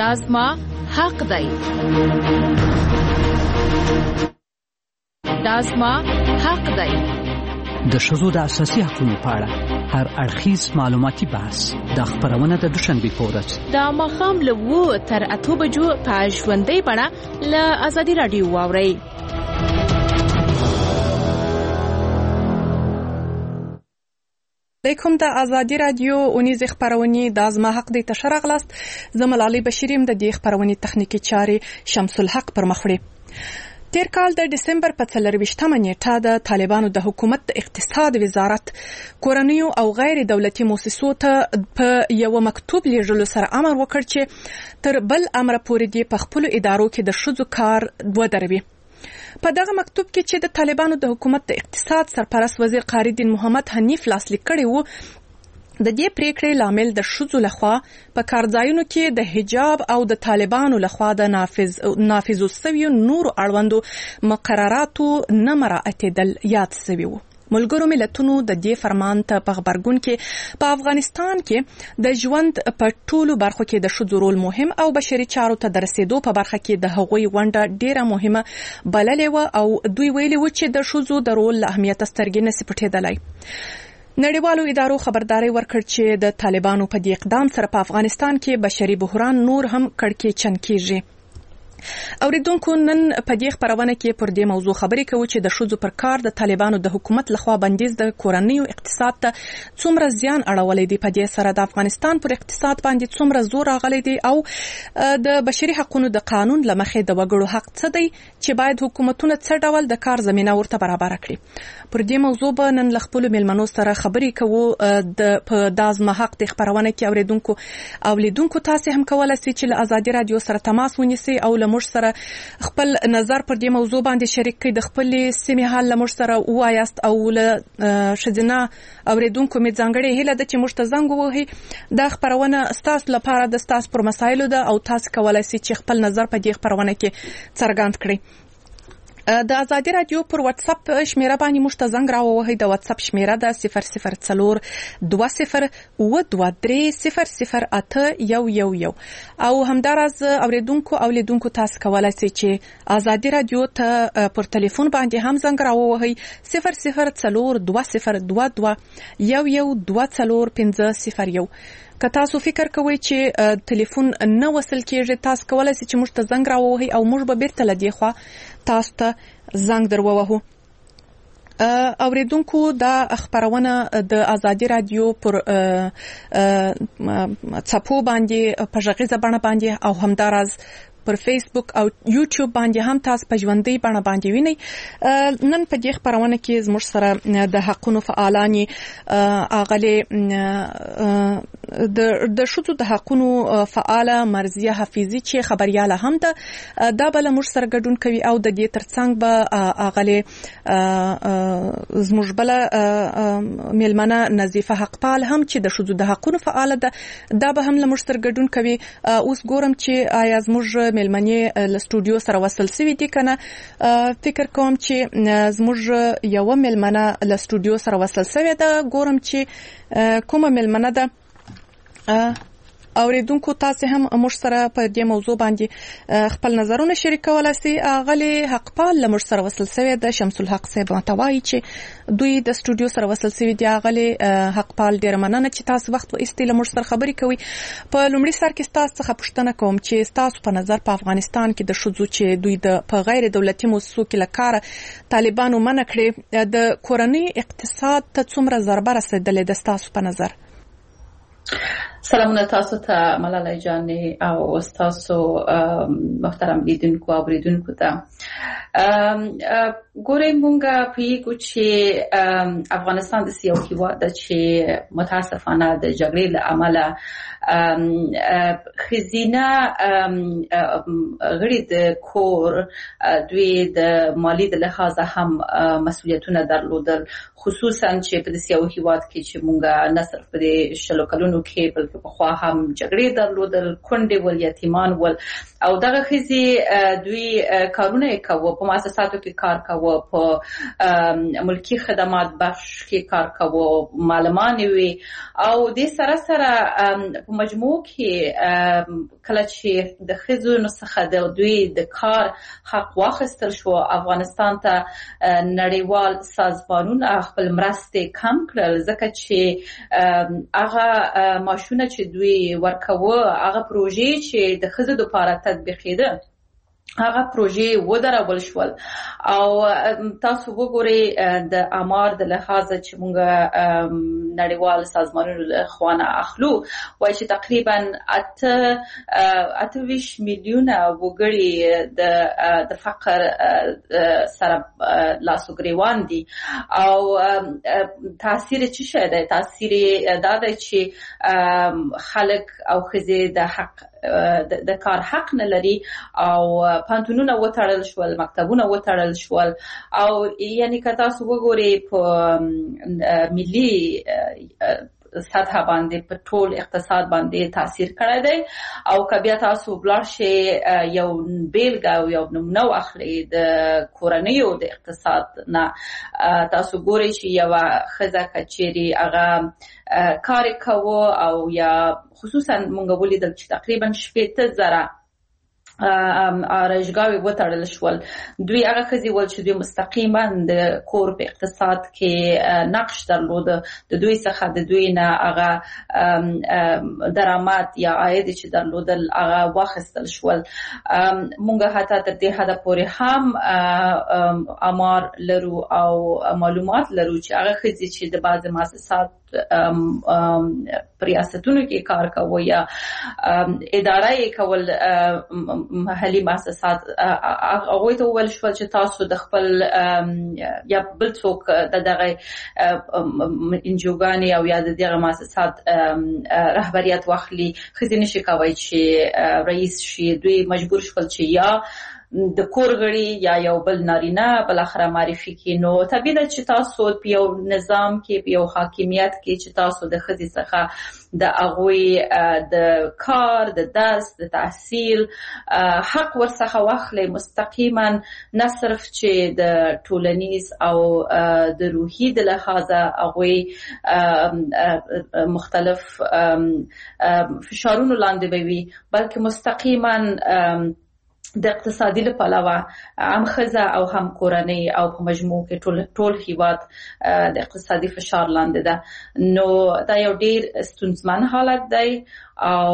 دا زما حق دی. دا زما حق دی. د ښځو د اساسي حقوقو په اړه هر اړخیز معلوماتي بحث د خبرونه د دوشنبې په ورځ د ماښام له 7 تر 8 بجو په ژوندۍ بڼه له ازادي راډیو واورئ. علیکم د ازادي راډیو اونیز خبرونه د ازما حق د تشر غلاست زملالي بشیریم د دې خبرونه تخنیکی چاري شمس الحق پر مخ وړي. تیر کال د دسمبر په 24مه نیټه د طالبانو د حکومت د اقتصاد وزارت کورنیو او غیر دولتي مؤسسو ته په یو مکتوب لیږلو سره امر وکړ چې تر بل امر پورې دی په خپل ادارو کې د ښځو کار ودروي. په دغه مکتوب کې چې د طالبانو د حکومت د اقتصاد سرپرست وزیر قاری دین محمد حنیف لاسلیک کړی وو، د دې پریکړې لامل د ښځو لخوا په کارځایونو کې د حجاب او د طالبانو لخوا د نافذ شویو نورو اړوندو مقرراتو نه مراعاتېدل یاد شوي وو. ملګرو ملتونو د دې فرمان ته په خبرګون کې په افغانستان کې د ژوند په ټولو برخو کې د ښځو رول مهم او بشري چارو ته د رسیدو په برخه کې د هغوی ونډه ډیره مهمه بللې وه او دوی ویلي وو چې د ښځو د رول له اهمیت سترګې نه سي پټېدلی. نړیوالو ادارو خبرداري ورکړ چې د طالبانو په دې اقدام سره په افغانستان کې بشري بحران نور هم کړکېچن کیږي. اوریدونکو نن په دې خبرونه کې پر دې موضوع خبرې کوو چې د ښځو پر کار د طالبانو د حکومت لخوا بندیز د کورنیو اقتصاد ته څومره زیان اړولی دی، په دې سره د افغانستان پر اقتصاد باندې څومره زور راغلی دی او د بشري حقوقو د قانون لمخې د وګړو حق څه دی چې باید حکومتونه څه ډول د کار زمينه ورته برابر کړي. پر دې موضوع به نن خپل ملمنو سره خبرې کوو. د دازمه حق د خبرونه کې اوریدونکو تاسو هم کولای شئ چې له ازادي رادیو سره تماس ونیسئ او موږ سره خپل نظر پر دې موضوع باندې شریک کړئ. د خپل سیمې حال موږ سره وایاست او له شذنا اوریدونکو می ځانګړي هله د چې موږ ته زنګ ووهي. دا خبرونه ستاسو لپاره د ستاسو پر مسایلو ده او تاسو کولای شئ چې خپل نظر په دې خبرونه کې څرګند کړئ. د ازادي رادیو پر واتس اپ شمیره باندې موږ ته زنګ راووهئ. د واتس اپ شمیره ده 0020200811 او همداراز اوریدونکو او لیدونکو تاسو کولای شئ چې ازادي رادیو ته پر ټلیفون باندې هم زنګ راووهئ 00202011245001. که تاسو فکر کوئ چې ټلیفون نه وصل کیږي تاسو کولای شئ چې موږ ته زنګ راووهئ او موږ به بیرته لدی خو تاسو ته زنګ درووهو. اوریدونکو دا خبرونه د ازادي رادیو پر څپو باندې په ژغیزه بڼه باندې او همداراز پر فیسبوک او یوټیوب باندې هم تاسو په ژوندۍ بڼه باندې وینئ. نن په دې خبرونه کې زموږ سره د حقوقو فعالانی اغلی د ښځو د حقوقو فعاله مرضیه حفیظي چې خبرياله هم ده دا بل موږ سره ګډون کوي او د دې ترڅنګ به اغلی زموږ بل ملمنه نظیفه حقپال هم چې د ښځو د حقوقو فعاله ده دا به هم موږ سره ګډون کوي. اوس ګورم چې آیا زموږ ملمنې له سټوډیو سره وصل سوي دي کنه. فکر کوم چې زموږ یو ملمنه له سټوډیو سره وصل سوي ده. ګورم چې کومه ملمنه ده. اوریدونکو تاسو هم موږ سره په دې موضوع باندې خپل نظرونه شریکولای شئ. غلي حقپال له موږ سره وصل سوي ده. شمس الحق صاحب متوای چې دوی د سټوډیو سره وصل سوي دي. غلي حقپال ډیر مننه چې تاسو وخت و استله موږ سره خبرې کوي. په لومړي سر کې تاسو څخه پوښتنه کوم چې تاسو په نظر په افغانستان کې د ښځو چې دوی د په غیر دولتي مؤسسو کې لکاره طالبانو منع کړي د کورنۍ اقتصاد ته څومره ضربه رسیدلې ده تاسو په نظر؟ سلامونه تاسو ته ملالۍ جانې او تاسو محترم لیدونکو او اوریدونکو ته. ګورئ مونږه پیګو چې افغانستان د یو هیواد ده چې متاسفانه د جګړې له امله خزینه غړي د کور دوی د مالی د لحاظه هم مسؤلیتونه درلودل، خصوصا چې په دې یو هیواد کې چې مونږه نه صرف په شلو کلونو کې بلکې په خوا هم جګړې درلودل، کونډې ول، یتیمان ول او دغه خزي دوی کارونه کوو، په مؤسساتو کې کار کوو، په ملکی خدمات بخش کې کار کوو، معلمان وي او د سره په مجموع کې کله چې د ښځو څخه د دوی د کار حق واخیستل شو، افغانستان ته نړیوال سازمانونه خپل مرستې کم کړل ځکه چې هغه ماشونه چې دوی ورکوه، هغه پروژې چې د ښځو لپاره تطبیقېده، هغه پروژې ودرول شول. او تاسو وګورئ د آمار د لحاظه چې موږ نړیوال سازمانونو له خوا اخلو، وایي چې تقریبا 28 میلیونه وګړي د فقر سره لاسوګریوان دي. او تاثیر څه شی دی؟ تاثیر دا دی چې خلک او ښځې د حق د کار حق نه لري او پانتونونه وتړل شول، مکتبونه وتړل شول. او یعنی که تاسو وګورئ په ملي سطح باندې په ټول اقتصاد باندې تاثیر کړی دی. او که بیا تاسو بلار شي یو بیلګه او یو نمونه واخلئ د کورنیو د اقتصاد نه، تاسو ګورئ چې یوه ښځه که چیرې هغه کار کوو او یا خصوصا مونږ ولیدل چې تقریبا 80,000 آرایشګاوې وتړل شول. دوی هغه ښځې ول چې دوی مستقیما د کور په اقتصاد کې نقش درلوده، د دوی څخه د دوی نه هغه درآمد یا عاید چې درلودل هغه واخیستل شول. مونږ حتی تر دې حده پورې هم آمار لرو او معلومات لرو چې هغه ښځې چې د بعضې مؤسسات ریاستونو کې کار کوو یا اداره یې کول، محلي مؤسسات، هغوی ته وویل شول چې تاسو د خپل یا بل څوک د دغه انجوګانې او یا د دغه مؤسسات رهبریت واخلي، ښځې نشي کولی چې رئیس شي. دوی مجبور شول چې یا د کور غړي یا یو بل نارینه بل اخره معرفي کړي. نو طبیعي ده چې تاسو په یو نظام کې، په یو حاکمیت کې چې تاسو د ښځې څخه د هغوی د کار، د درس، د تحصیل حق ورڅخه واخلئ، مستقیما نه صرف چې د ټولنیز او د روحي د لحاظه هغوی مختلف فشارونو لاندې به وي، بلکې مستقیما د اقتصادي له پلوه هم ښځه او هم کورنۍ او په مجموع کې ټول هیواد د اقتصادي فشار لاندې ده. نو دا یو ډیر ستونزمن حالت دی او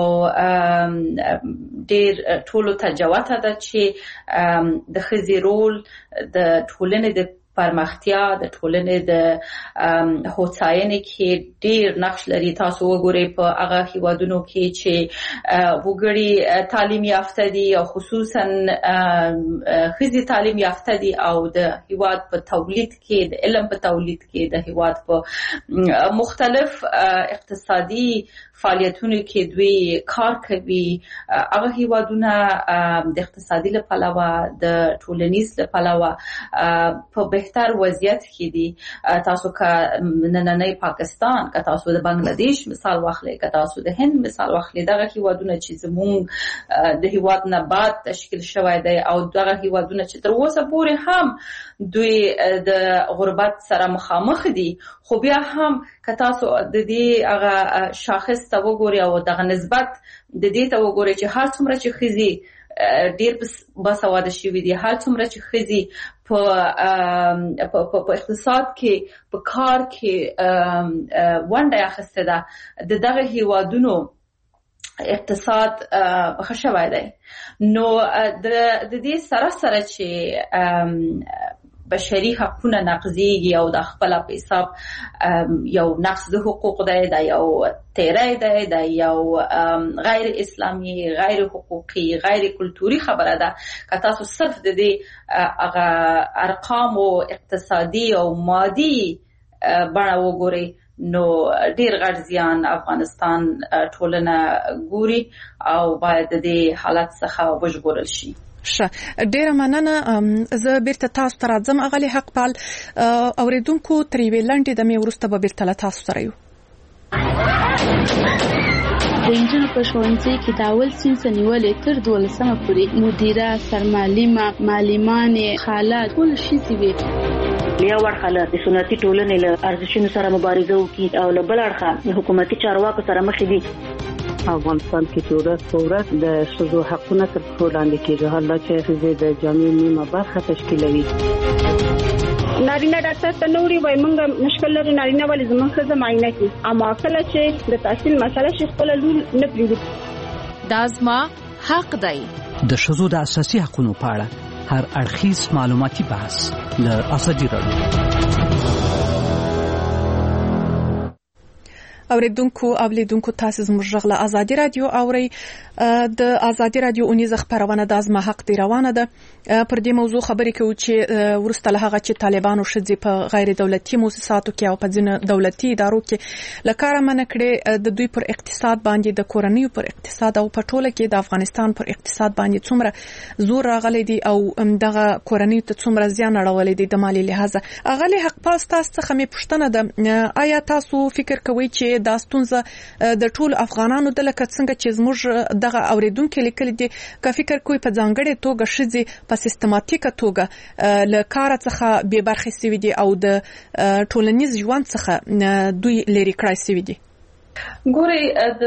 ډیر ټولو ته جوته ده چې د ښځې رول د ټولنې د پرمختیا، د ټولنې د هوساینې کې ډیر نقش لري. تاسو وګورئ په هغه هیوادونو کې چې وګړي تعلیم یافته دي او خصوصا ښځې تعلیم یافته دي او د هیواد په تولید کې، د علم په تولید کې، د هیواد په مختلف اقتصادي فعالیتونو کې دوی کار کوي. هغه هیوادونه د اقتصادي له پلوه، د ټولنیز له پلوه په بهتر وضعیت کې دي. تاسو که نننی پاکستان، که تاسو د بنگلاديش مثال واخلئ، که تاسو د هند مثال واخلئ، دغه هیوادونه چې زموږ د هیواد نه بعد تشکیل شوی دی او دغه هیوادونه چې تر اوسه پورې هم دوی د غربت سره مخامخ دي، خو بیا هم که تاسو د دې هغه شاخص ته وګورئ او دغه نسبت د دې ته وګورئ چې هر څومره چې ښځې ډیر باسواده شوي دي، هر څومره چې ښځې په اقتصاد کې، په کار کې ونډه اخیستې ده، د دغه هیوادونو اقتصاد ښه شوی دی. نو د دې سره سره چې بشري حقونه نقضیږي او د خپل په حساب یو نقض د حقوق دی، دا یو تیری دی، دا یو غیر اسلامي، غیر حقوقي، غیر کلتوري خبره ده. که تاسو صرف د دې هغه ارقام او اقتصادي او مادي بڼه وګورئ، نو ډیر غټ زیان افغانستان ټولنه ګوري او باید د دې حالت څخه وژغورل شي. ډیره مننه. زه بیرته تاسو ته راځم اغلی حقپال. اوریدونکو تر یوې لنډې دمې وروسته به بیرته له تاسو سره یو. د انجونو په ښوونځي کې د اول صنف نیولې تر 12مه پورې مدیره، سرمعلمه، معلمانې، خاله ټول ښځې وي. یو اړخه د سنتي ټولنې له ارزښتونو سره مبارزه وکړي او له بل اړخه د حکومتي چارواکو سره مخ دي. افغانستان کې چې ورځ په ورځ د ښځو حقونه تر پښو لاندې کېږي، حال دا چې ښځې د جامعې نیمه برخه تشکیلوي. نارینه ډاکټر ته نوري وای مونږ مشکل لري نارینه ولې زموږ ښځه معاینه کوي، اما کله چې د تحصیل مسله شي خپل لور نه پریږدي. دا زما حق دی. د ښځو د اساسي حقوقو په اړه هر اړخیز معلوماتي بحث له ازادي راډیو. اوریدونکو او لیدونکو تاسو زموږ غږ له ازادي رادیو اوري. د ازادي رادیو اونیزه خبرونه د ازما حق دی روانه ده. پر دې موضوع خبرې کوي چې ورسته له هغه چې طالبانو شذې په غیر دولتي مؤسساتو کې او په ځینو دولتي ادارو کې لکاره منع کړي، د دوی پر اقتصاد باندې، د کورنیو پر اقتصاد او په ټوله کې د افغانستان پر اقتصاد باندې څومره زور راغلی دی او دغه کورنیو ته څومره زیان اړولی دی د مالی لحاظه. اغلی حق پاس تاسو څخه مې پوښتنه ده، آیا تاسو فکر کوئ چې دا ستونزه د ټول افغانانو د لکه څنګه چې زموږ دغه اوریدونکو لیکل دي که فکر کوي په ځانګړې توګه ښځې په سیستماتیکه توګه له کار څخه بې برخې شوي دي او د ټولنیز ژوند څخه دوی لرې کړای شوي دي؟ ګوري د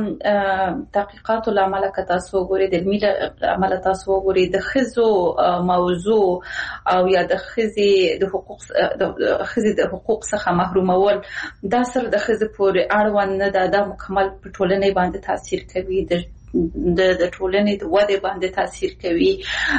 تحقیقاتو لامل کتاسو ګوري د علمي عمل تاسو ګوري د خزو موضوع او یا د خزي د حقوق څخه محرومول دا سر د خزي پورې اړوند نه ده، د مکمل په ټولنې باندې تاثیر کوي، د ټولنې د وده باندې تاثیر کوي.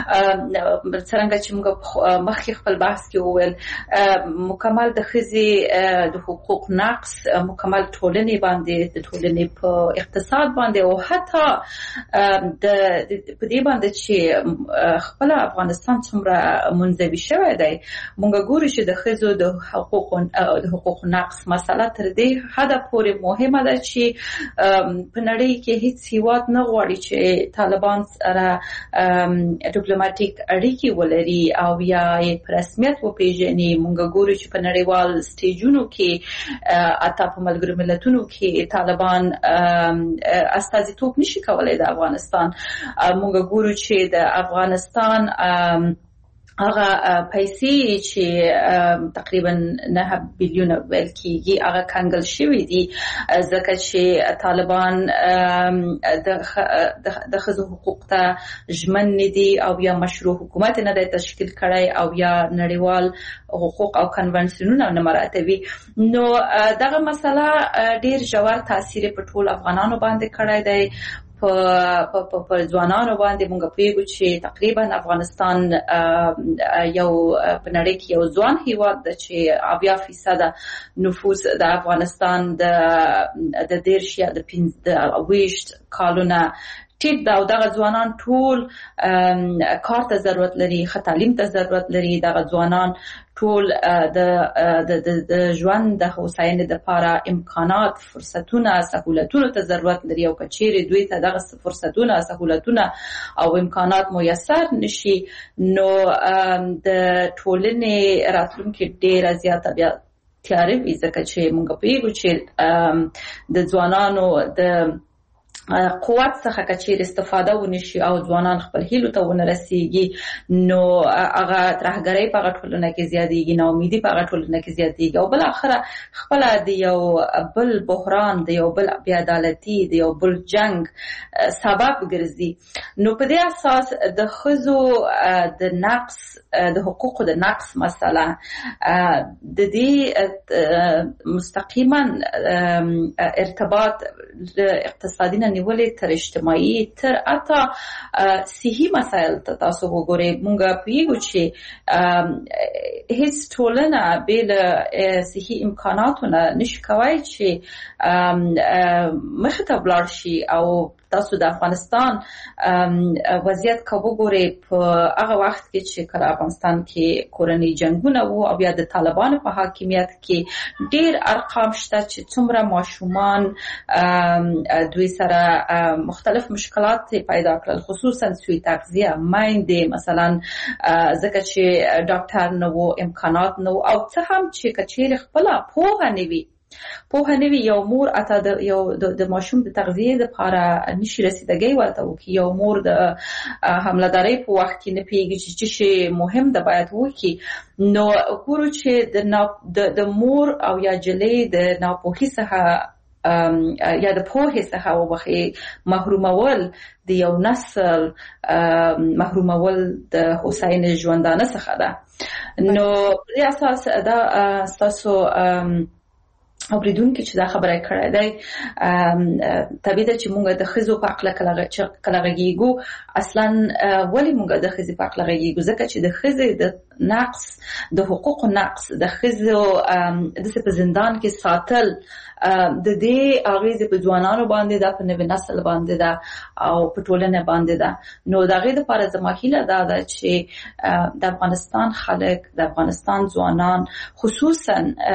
څنګه چې موږ مخکې خپل بحث کې وویل مکمل د ښځې د حقوق نقص مکمل ټولنې باندې، د ټولنې په اقتصاد باندې او حتی د په دې باندې چې خپل افغانستان څومره منزوي شوی دی. موږ ګورو چې د ښځو د حقوق نقص مسله تر دې حده پورې مهمه ده چې په نړۍ کې هیڅ هیواد نه غواړي چې طالبان سره ډیپلوماټیک اړیکې ولري او یا یې په رسمیت وپیژني. موږ ګورو چې په نړیوال سټیجونو کې اته په ملګرو ملتونو کې طالبان استازیتوب نشي کولای د افغانستان. موږ ګورو چې د افغانستان هغه پیسې چې تقریبا 9 بلیون ویل کېږي هغه کنګل شوی دي ځکه چې طالبان د ښځو حقوق ته ژمن نه دي او یا مشروع حکومت نه دی تشکیل کړی او یا نړیوال حقوق او کنونشنونه نه مراعاتوي. نو دغه مسله ډیر ژور تاثیر په ټول افغانانو باندې کړی دی. په ځوانانو باندې موږ پیګو چې تقریبا افغانستان یو په نړۍ کې یو ځوان هیواد ده چې 80% نفوس د افغانستان د 10 یا د 20 کالونه ټیک دا او دغه ځوانان ټول کار ته ضرورت لري، ښه تعلیم ته ضرورت لري. دغه ځوانان ټول د ژوند د هوساینې لپاره امکانات، فرصتونه، سہولتونو ته ضرورت لري او کچېرې دوی ته دغه فرصتونه، سہولتونه او امکانات میسر نشي نو د ټولنې راتلونکي ډېره زیاته بیا تیاره وي ځکه چې موږ پیګو چې د ځوانانو د قوت څخه کچیر استفاده ونشي او ځوانان خپل هیلو ته ونه رسیږي نو هغه ترهګرۍ په ټولنه کې زیاتېږي، ناامیدي په ټولنه کې زیاتېږي او بل اخره خپل د یو بل بحران، د یو بل بې عدالتي، د یو بل جنگ سبب ګرځي. نو په دې اساس د ښځو د نقص، د حقوقو د نقص مسله د دې مستقیما ارتباط اقتصادي نه نیولې تر اجتماعي تر اته صحي مسایل ته تاسو وګورئ. مونږ پیګو چې هیڅ ټولنه بل صحي امکاناتو نشي کوي چې مخ ته ولاړ شي او تاسو د افغانستان وضعیت کو وګورئ په هغه وخت کې چې کله افغانستان کې کورنۍ جنگونه وو او بیا د طالبانو په حاکمیت کې ډېر ارقام شته چې څومره ماشومان دوی سره مختلف مشکلات پیدا کړل، خصوصا سوی تغذیه، مایندې مثلا ځکه چې ډاکټر نه وو، امکانات نه وو او څه هم چې کچېر خپل پوهه نه وي په هنوي یو مور اته د ماشوم د تغذیه لپاره نشي رسیدګي ورته وکي یو مور د حملداري په وخت کې نه پیږي چې شي مهم ده باید وکي نو ګورو چې د مور او یا جلې د ناپوهي څخه یا د پوهې څخه وبخي محرومول د یو نسل محرومول د حسین ژوندانه څخه ده نو په اساس دا تاسو اوریدونکو چې دا خبره کړې ده طبيعي ده چې موږ د خزو په عقل کلاغيګو اصلا ولی موږ د خزې په عقل کلاغيګو ځکه چې د خزې د نقص د حقوق نقص د خزو د په زندان کې ساتل د دې اغیز په ځوانانو باندې د په نوې نسل باندې ده او په ټولنه باندې ده نو دا غي د لپاره زموږه ده چې د افغانستان خلک د افغانستان ځوانان خصوصا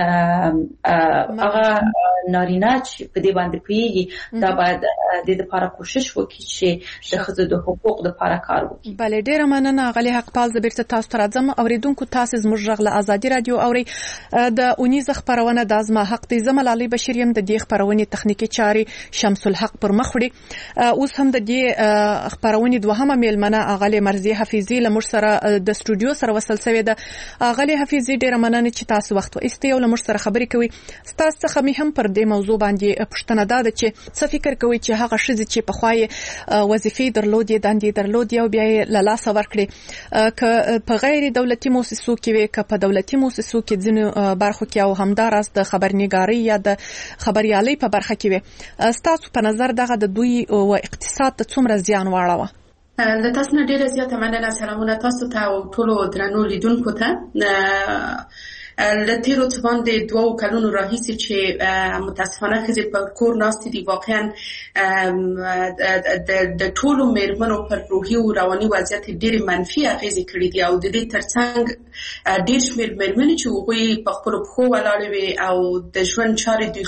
هغه نارینه چې په دې باندې پیږي دا باید د لپاره کوشش وکړي چې د خزو د حقوق لپاره کار وکړي. بله ډیره مننه غلي حق پال زبرته تاسو ته راځم اوریدونکو تاسو زموږ غږ ازادي رادیو اوري د اونیز خبرونه د ازما حق دی زمل علي بشریم د دې خبرونه تخنیکی چاري شمس الحق پر مخ وړي اوس هم د دې خبرونه دوهمه میلمنه غلي مرزي حفيظي لمر سره د استودیو سره وصل شوی د غلي حفيظي ډیره مننه چې تاسو وخت واستي او لمر سره خبرې کوي تاسو څخه هم پر دې موضوع باندې پښتنه ده چې څه فکر کوي چې هغه شذ چې په خوای وظیفې درلودي دندې درلودي او بیا له لاس ورکړي ک په غیر دولتي مؤسسو کې وي ک په دولتي مؤسسو کې ځینې برخو کې او همدارس د خبرنګاري یا د خبريالۍ په برخه کې وي تاسو په نظر دغه د دوی او اقتصاد ته څومره زیان واړوه؟ د تاسو نه ډیره زیاته مننه سلامونه تاسو ته او ټولو درنو لیدونکو ته لتیرو څه باندې 2 کلونو راهیسې چې متاسفانه خزې په کور ناستې دي واقعا د ټولو میرمنو پر روحي او رواني وضعیت ډېر منفي اغېزې کړې دي او د دې ترڅنګ ډېر شمېر میرمنې چې هغوی په خپلو پښو ولاړې وي او د ژوند چارې دوی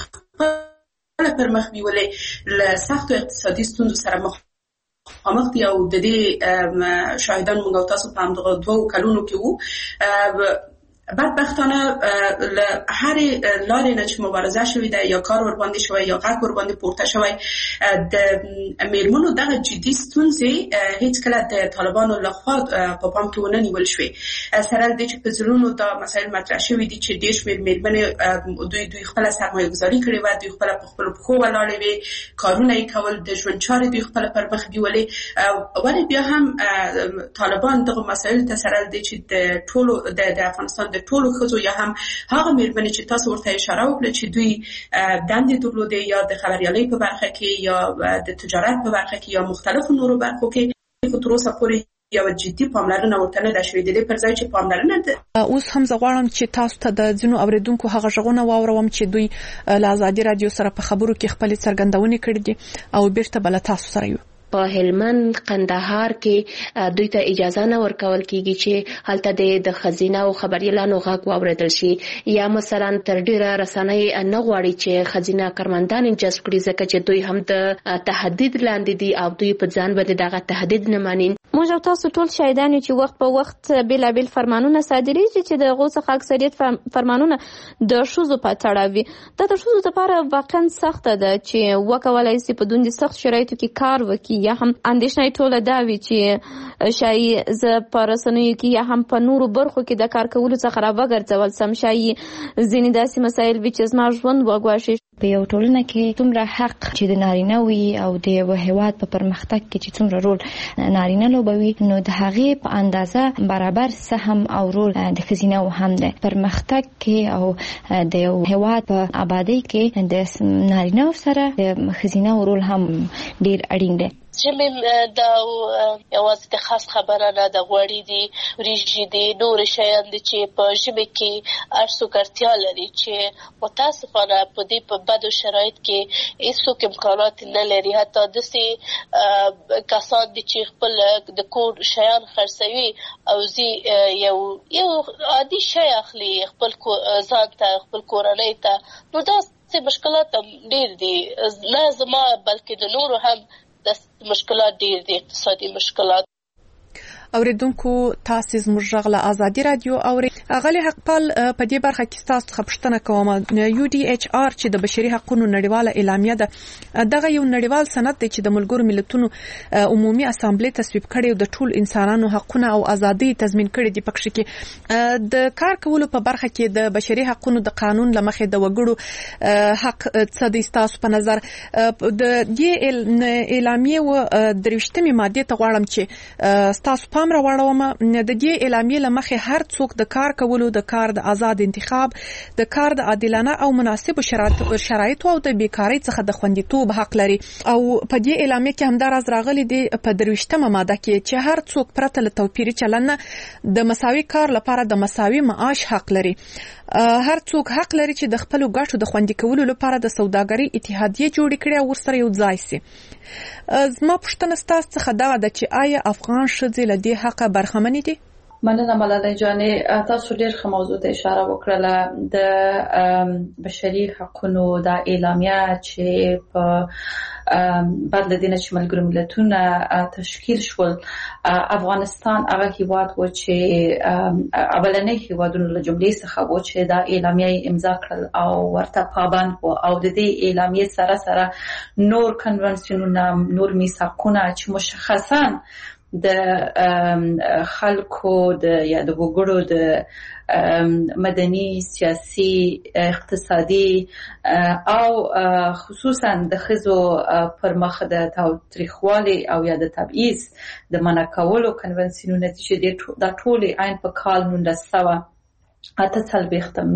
خپله پر مخ بیولې له سختو اقتصادي ستونزو سره مخامخ دي او د دې شاهدان موږ او تاسو په همدغه 2 کلونو کې وو. بدبختانه له هر لارې نه چې مبارزه شوې ده یا کار ور باندې شوی یا غږ ور باندې پورته شوی د میرمنو دغه جدي ستونزې هیڅ کله د طالبانو لخوا په پام کې ونه نیول شوې سره د چې په ځلونو دا مسایل مطرح شوې دي چې ډېر شمېر میرمنې دوی خپل سرمایه گذاري کړې و دوی خپل په خپل پښو ولاړې وي کارونه یې کول د ژوند چارې دوی خپل پر مخ بیولې ولې بیا هم طالبان دغه مسایل ته سره د چې د ټولو د افغانستان د ټولو خزو یا هم هغه میرمنې چې تاسو ورته اشاره وکړه چې دوی دندې درلودې یا د خبريالۍ په برخه کې یا د تجارت په برخه کې یا مختلفو نورو برخو کې خو تر اوسه پورې یو جدي پاملرنه ورته نه ده شوې د پر ځای چې پاملرنه اوس هم زه غواړم چې تاسو ته د ځینو اوریدونکو هغه ژغونه واوروم چې دوی له ازادي رادیو سره په خبرو کې خپل څرګندونې کړې دي او بیرته بل تاسو سره یو په هلمند قندهار کې دوی ته اجازه نه ورکول کیږي چې هلته د خزینه او خبريالانو غږ واوریدل شي یا مثلا تر ډیره رسنۍ نه غواړي چې خزینه کارمندان جذب کړي ځکه چې دوی هم د تهدید لاندې دي او دوی په ځان باندې دغه تهدید نه ماني. موږ او تاسو ټول شاهدان یو چې وخت په وخت بیلابل فرمانونه صادریږي چې د غو څخه اکثریت فرمانونه د شوزو په تړاو وي. دا د شوزو لپاره واقعا سخت ده چې وکولای شي په دوی سخت شرایطو کې کار وکړي یا هم اندېښنه ټوله دا وي چې شاید ز پرسنوي کې یا هم په نورو برخو کې د کار کولو څخه راوګرځول سم شاید ځینې داسې مسایل وي چې زما ژوند وګواښي. په یو ټولنه کې څومره حق چې د نارینه وي او د یو هیواد په پرمختګ کې چې څومره رول نارینه لوبوي نو د هغې په اندازه برابر سهم او رول د ښځینه هم ده. پرمختګ کې او د یو هیواد په آبادۍ کې د نارینه سره د ښځینه رول هم ډیر اړین دی. چې دا یوازې د خاص خبره نه د غوړي دي وريجي دي نور شیان دي چې په ژمي کې ارسوګرتیا لري چې متاسفانه په دې په بدو شرایط کې هیڅ امکانات نه لري حتی د سي کسان دي چې خپل د کور شیان خرڅوي او زی یو عادي شی اخلي خپل ځان ته خپل کورنۍ ته نو دا څه مشکلات ډیر دي نه زما بلکې د نورو هم د مشکلات ډیر دي اقتصادي مشکلات. اوریدونکو تاسو زموږ غږ له ازادي رادیو اوري. اغلی حقپال په دې برخه کې تاسو خبرشتنه کوم. UDHR چې د بشري حقوقو نړیواله اعلامیه ده، دغه یو نړیوال سند دی چې د ملګرو ملتونو عمومي اسامبلې تصویب کړي او د ټول انسانانو حقوقونه او ازادي تضمین کړي دي. پکې کې د کار کولو په برخه کې د بشري حقوقو د قانون لمخې د وګړو حق څه د تاسو په نظر د دې اعلامیه و دروشتمي ماده ته غواړم چې تاسو پام راوړم. د دې اعلامیه لمخې هر څوک د کار کولو، د کار د آزاد انتخاب، د کار د عادلانه او مناسب شرایطو او د بیکاری څخه د خوندیتوب حق لري. او په دې اعلامیه کې همداراز راغلي دي په دروشتمه ماده کې چې هر څوک پرته له توپیري چلن د مساوي کار لپاره د مساوي معاش حق لري. هر څوک حق لري چې د خپل ګټو د خوندي کولو لپاره د سوداګرۍ اتحادیه جوړ کړي او ورسره یو ځای شي. زما پوښتنه ستاسو څخه دا ده چې آیا افغان ښځې له دې حقه برخمنې دي؟ مننه ملالۍ جانې، تاسو ډېر ښه موضوع ته اشاره وکړه. د بشري حقوقو د اعلامیه چې په بعد له دینه چې ملګرو ملتونه تشکیل شول، افغانستان هغه هیواد و چې اولنې هیوادونو له جملې څخه و چې دا اعلامیه امضا کړل او ورته پابند و. او د دې اعلامیه سره سره نور کنونسیونونه، نور میثاقونه چې مشخصاً د خلکو یا د وګړو د مدني، سیاسي، اقتصادي او خصوصا د ښځو پر مخ د تاوتریخوالي او یا د تبعیض د منع کولو کنونسیونونه چې دا ټول عین په کال 1900 1993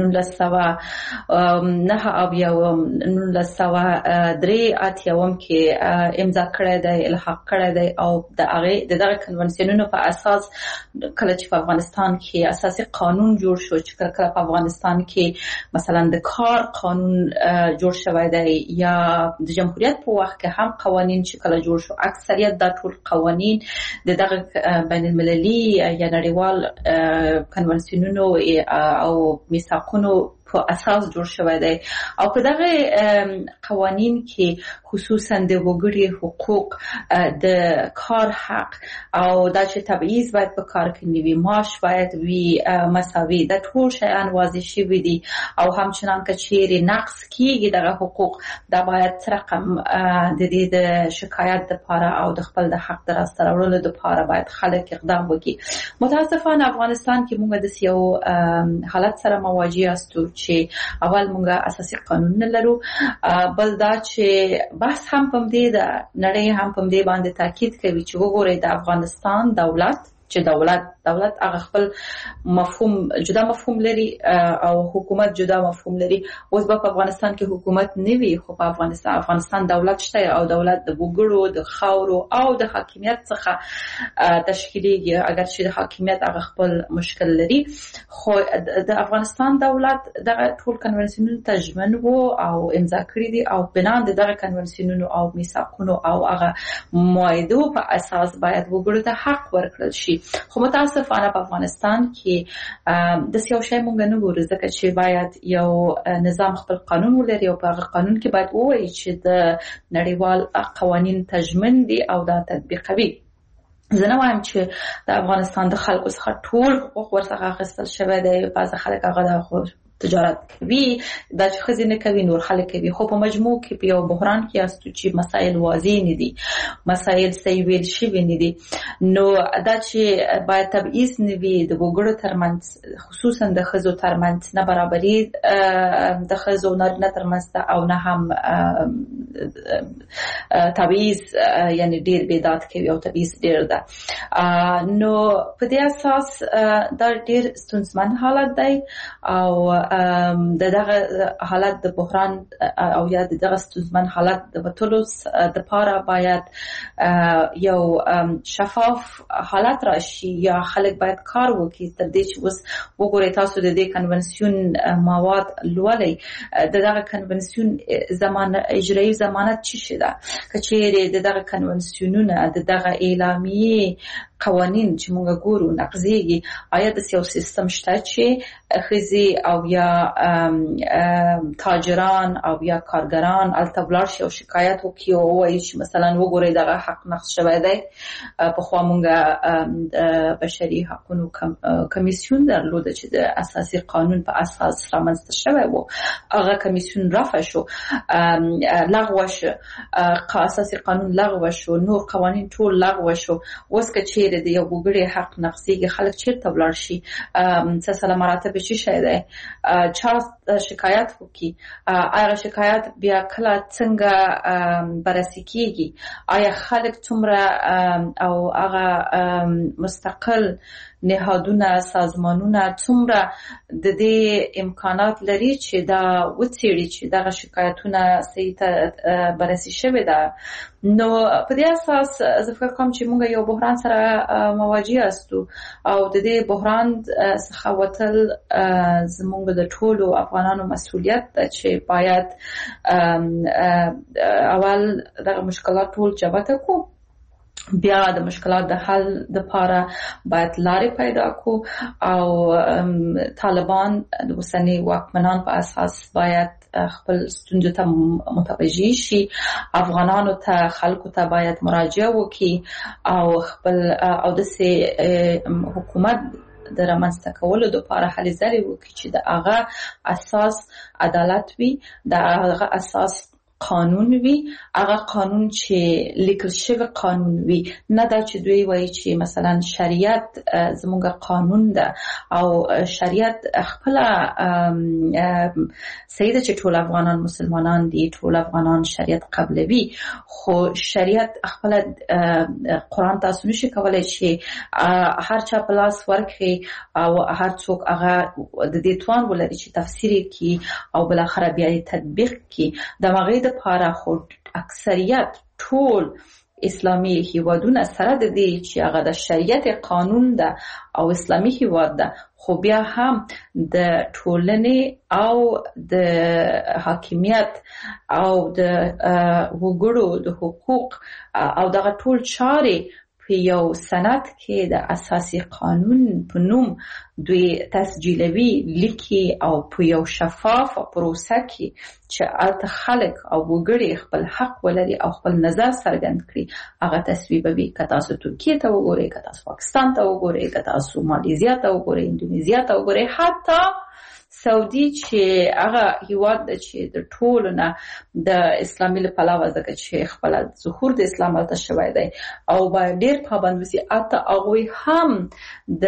کې امضا کړی دی، الحاق کړی دی. او دغه کنونسیونونو په اساس کله چې په افغانستان کې اساسي قانون جوړ شو، چې کله په افغانستان کې مثلا د کار قانون جوړ شوی دی یا د جمهوریت په وخت کې هم قوانین چې کله جوړ شو، اکثریت دا ټول قوانین دغه بین المللي یا نړیوال کنونسیونونو او میثاقونو په اساس جوړ شوی دی. او په دغه قوانین کې خصوصا د وګړي حقوق، د کار حق او دا چې تبعیض باید په کار کې نه وي، معاش باید وي مساوي، دا ټول شیان واضح شوي دي. او همچنان که چیرې نقص کیږي دغه حقوق، دا باید رقم د دې د شکایت لپاره او د خپل د حق د راسته راوړلو لپاره باید خلک اقدام وکړي. متاسفانه افغانستان کې موږ د یو حالت سره مواجه یاستو چې اول موږ اساسي قانون نه لرو، بل دا چې بحث هم پم دې د نړۍ هم پم دې باندې تاکید کوي چې وګورئ د افغانستان دولت چې دولت هغه خپل مفهوم جدا مفهوم لري او حکومت جدا مفهوم لري. اوس په افغانستان کې حکومت نه وي، خو په افغانستان دولت شته او دولت د وګړو د خاورو او د حاکمیت څخه تشکیلیږي. اگر چې د حاکمیت هغه خپل مشکل لري، خو د افغانستان دولت دغه ټول کنونسیونونو ته ژمن وو او امضا کړی دي او بنا د دغه کنونسیونونو او میثاقونو او هغه معاهدو په اساس باید وګړو ته حق ورکړل شي. خو متاسفانه په افغانستان کې د سیاو شی مونږ نه ګورو، ځکه چې باید یو نظام خپل قانون ولري او په هغه قانون کې باید ووایي چې د نړیوال قوانین تضمین دي او دا تطبیقوي. زه نه وایم چې د افغانستان د خلکو څخه ټول حقوق ورڅخه اخیستل شوی دی. بعض خلک هغه د تجارت کوي، دا چې ښځې نه کوي، نور خلک کوي. خو په مجموع کې په یو بحران کې یاستو چې مسایل واضح نه دي، مسایل صحیح ویل شوي نه دي. نو دا چې باید تبعیض نه وي د وګړو ترمنځ، خصوصا د ښځو ترمنځ، نه برابري د ښځو نارینه ترمنځ او نه هم تبعیض، یعنی ډیر بیداد کوي او تبعیض ډیر ده. نو په دې اساس دا ډیر ستونزمن حالت دی او دغه حالت د بحران او یا دغه ستونزمن حالت د وټولو د لپاره باید یو شفاف حالت راشي یا خلک باید کار وکړي. تر دې چې اوس وګورئ تاسو د دې کنونسیون مواد لولئ، دغه کنونسیون اجرایی ضمانت چی شي ده؟ که چیرې دغه کنونسیونونه دغه اعلامیه قوانين چې موږ ګورو نقضيږي آیا د یو سیستم شته چې خزي او یا تاجران او یا کارګران التبلار شي او شکایت وکړي او وایي چې مثلا وګورئ دغه حق نقض شوی دی په خوا موږ بشري حقوقو کمیسیون درلوده چې د اساسي قانون په اساس رامنځته شوی و هغه کمیسیون رفع شو لغوه شو اساسي قانون لغوه شو نور قوانين ټول لغوه شو اوس که چیرې د یو وګړي حق نقضيږي خلک چیرته ولاړ شي سلسله مراتب شي شاید چا شکایت وکي آیا شکایت بیا کله څنګه بررسي کیږي آیا خلک څومره او هغه مستقل نهادونه سازمانونه څومره د دې امکانات لري چې دا وڅېړي چې دغه شکایتونه صحیح بررسي شوی ده نو په دې اساس زه فکر کوم چې موږ یو بحران سره مواجه استو او د دې بحران څخه وتل زموږ د ټولو افغانانو مسؤلیت ده چې باید اول دغه مشکلات ټول جبهه کو بیا د مشکلات د حل لپاره باید لارې پیدا کو او طالبان د اوسنی واکمنان په اساس باید خپل ستونزو ته متوجه شي افغانانو ته خلکو ته باید مراجعه وکړي او خپل او د حکومت د رامنځته کولو لپاره هلې ځلې وکړي چې د هغه اساس عدالت وي د هغه اساس قانون وي هغه قانون چې لیکل شوی قانون وي نه دا چې دوی وایي چې مثلا شریعت زموږ قانون ده او شریعت خپل سیده چې ټول افغانان مسلمانان دي ټول افغانان شریعت قبلوي خو شریعت خپل قرآن تاسو نشي کولای چې هر چا پلاس ورکړي او هر څوک هغه د دې توان ولري چې تفسیر کړي او بل اخر بیا تطبیق کړي د مغرب لپاره خو اکثریت ټول اسلامي هیوادونه سره د دې چې هغه د شریعت قانون ده او اسلامي هیواد ده خو بیا هم د ټولنې او د حاکمیت او د وګړو د حقوق او دغه ټول چارې په یو سند کې د اساسي قانون په نوم دوی تسجیلوي لیکي او په یو شفاف پروسه کې چې الته خلک او وګړي خپل حق ولري او خپل نظر څرګند کړي هغه تصویبوي که تاسو ترکیه ته وګورئ که تاسو پاکستان ته وګورئ که تاسو مالیزیا ته وګورئ اندونیزیا ته وګورئ حتی سعودي چې هغه هیواد چې د ټولو نه د اسلامي له پلوه ځکه چې خپل ظهور د اسلام هلته شوی دی او باید ډېر پابند وسي حتی هغوی هم د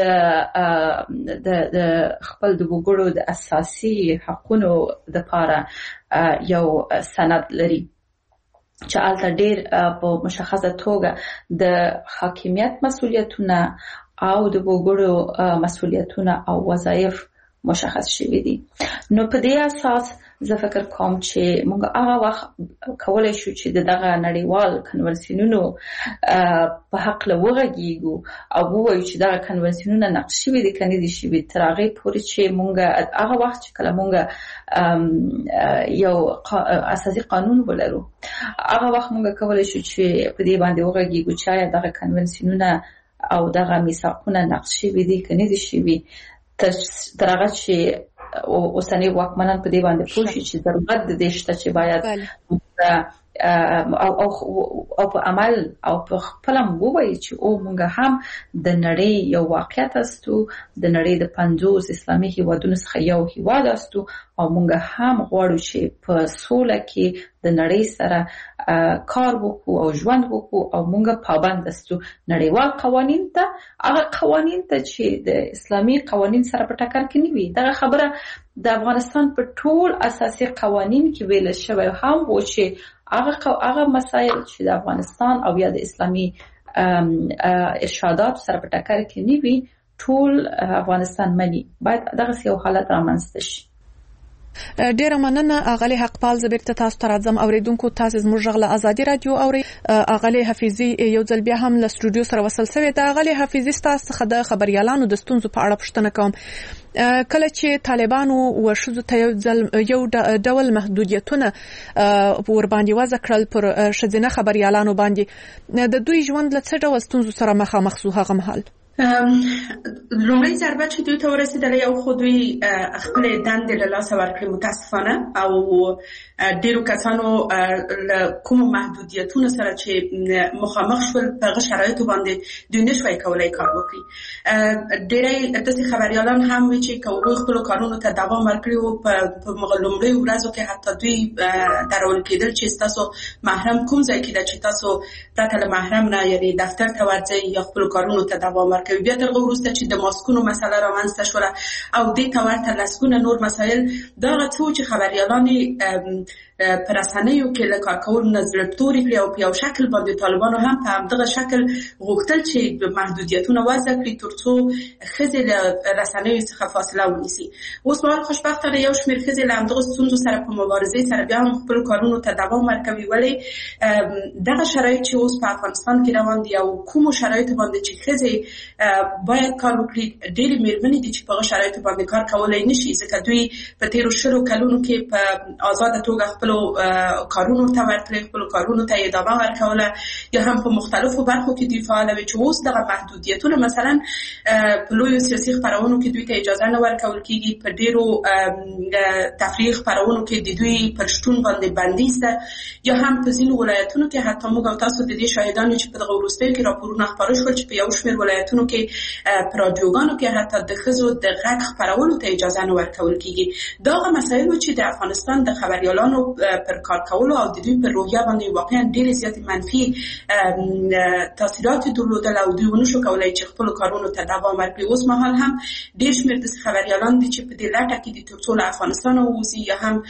خپل د وګړو د اساسي حقونو دپاره یو سند لري چې هلته ډېر په مشخصه توګه د حاکمیت مسؤلیتونه او د وګړو مسؤلیتونه او وظایف مشخص شوی دي نو په دې اساس زه فکر کوم چې موږ هغه وخت کولای شو چې دغه نړیوال کنونسیونونو په حق له وغږیږو او ووایو چې دغه کنونسیونونه نقض شوي دي کنه دي شوي تر هغې پورې چې موږ هغه وخت چې کله موږ یو اساسي قانون ولرو هغه وخت موږ کولای شو چې په دې باندې وغږیږو چې آیا دغه کنونسیونونه او دغه میثاقونه نقض شوي دي کنه دي شوي تر هغه چې اوسنی واکمنان په دې باندې پوه شي چې ضرورت د دې شته چې باید او په عمل او په خپل ووایي چې او موږ هم د نړۍ یو واقعیت استو د نړۍ د 50 اسلامي هیوادونو څخه یو هیواد استو او موږ هم غواړو چې په سوله کې د نړۍ سره کار وکړو او ژوند وکړو او موږ پابند استو نړیوال قوانین ته هغه قوانین ته چې د اسلامي قوانین سره په ټکر کې نه وي دغه خبره د افغانستان په ټول اساسي قوانین کې ویل شوی هم و چې هغه مسایل چې د افغانستان او یا د اسلامي ارشادات سره په ټکر کې نه وي ټول افغانستان مني باید دغه یو حالت رامنځته شي ډیره مننه اغلی حقپال زبرته تاسو ته راځم اوریدونکو تاسو زموږ غله ازادي رادیو اوري اغلی حفیظي یو ځل بیا هم له سټوډیو سره وصل شوی دا اغلی حفیظي تاسو څخه د خبريالانو د ستونزو په اړه پوښتنه کوم کله چې طالبانو وشذو ته یو ډول محدودیتونه ور باندې وضع کړل پر شذینه خبريالانو باندې د دوی ژوند له څه ډول ستونزو سره مخامخ شو هغه مهال لومړی ضربه چې دوی ته ورسېدله یو خو دوی خپل دندې له لاسه ورکړې متاسفانه او ډیرو کسانو له کوم محدودیتونو سره چې مخامخ شول په هغه شرایطو باندې دوی نشوای کولای کار وکړي. ډېری داسې خبریالان هم وي چې که هغوی خپلو کارونو ته دوام ورکړي وو په لومړیو ورځو کې حتی دوی درول کېدل چې ستاسو محرم کوم ځای کې ده چې تاسو پرته له محرم نه یعنې دفتر ته ورځئ یا خپلو کارونو ته دوام ورکوي. بیا تر هغه وروسته چې د ماسکونو مسله رامنځته شوله او دې ته ورته لسګونه نور مسایل دا هغه څه چې خبریالان په رسنیو کې له کار کولو نه زړه توري کړي او په یو شکل باندې طالبانو هم په همدغه شکل غوښتل چې محدودیتونه وضع کړي تر څو ښځې له رسنیو څخه فاصله ونیسي. اوس مهال خوشبختانه یو شمېر ښځې له همدغه ستونزو سره په مبارزې سره بیا هم خپلو کارونو ته دوام ورکوي. ولې دغه شرایط چې اوس په افغانستان کې روان دي او کومو شرایطو باندې چې ښځې باید کار وکړي ډېرې مېرمنې دي چې په هغه شرایطو باندې کار کولی نشي ځکه دوی په تېرو 10 کلونو کې په آزاده توګه خپلو کارونو ته ورتلې خپلو کارونو ته ادامه ورکوله یا هم په مختلفو برخو کې دوی فعاله وي چې اوس دغه محدودیتونه مثلا په لویو سیاسي خپرونو کې دوی ته اجازه نه ورکول کېږي. په ډېرو تفریحي خپرونو کې د دوی پر شتون باندې بندیز ده یا هم په ځینو ولایتونو کې حتی موږ او تاسو د دې شاهدان چې په دغه وروستیو کې راپورونه خپاره شول چې په یو شمېر ولایتونو کې په راډیوګانو کې حتی د ښځو د غږ خپرولو ته اجازه نه ورکول کېږي. دا هغه مسایل چې د افغانستان د خبریالانو پر کار کولو او د دوی پر روحیه باندې واقعا ډېرې زیاتې منفي تاثیرات درلودل او دوی ونشو کولای چې خپلو کارونو ته دوام ورکړي. اوس مهال هم ډېر شمېر داسې خبریالان دي چې په دې لټه کې دي تر څو له افغانستانه ووځي یا هم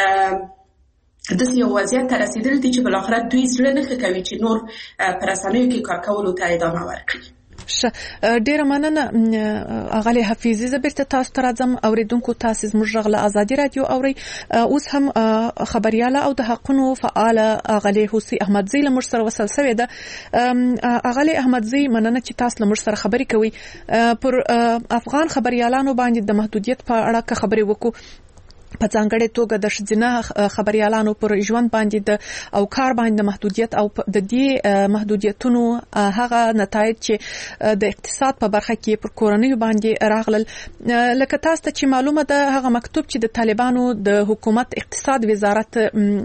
داسې یو وضعیت ته رسېدلي دي چې بالاخره دوی زړه نه ښه کوي چې نور په رسنیو کې کار کولو ته ادامه ورکړي. ډیره مننه اغلی حفیظي زبرته تاسو ته راځم اوریدونکو تاسو زموږ غله ازادي رادیو اوري اوس هم خبرياله او د حقونو فعاله اغلی حسین احمدزی له موږ سره وصل شوی ده. اغلی احمدزی مننه چې تاسو له موږ سره خبرې کوي. پر افغان خبريالانو باندې د محدودیت په اړه خبرې وکړو په ځانګړې توګه د شذینه خبريالانو پر ژوند باندې د او کار باندې محدودیت او د دې محدودیتونو هغه نتایج چې د اقتصاد په برخه کې پر کورنۍ باندې راغلل. لکه تاسو ته چې معلومه ده هغه مکتوب چې د طالبانو د حکومت اقتصاد وزارت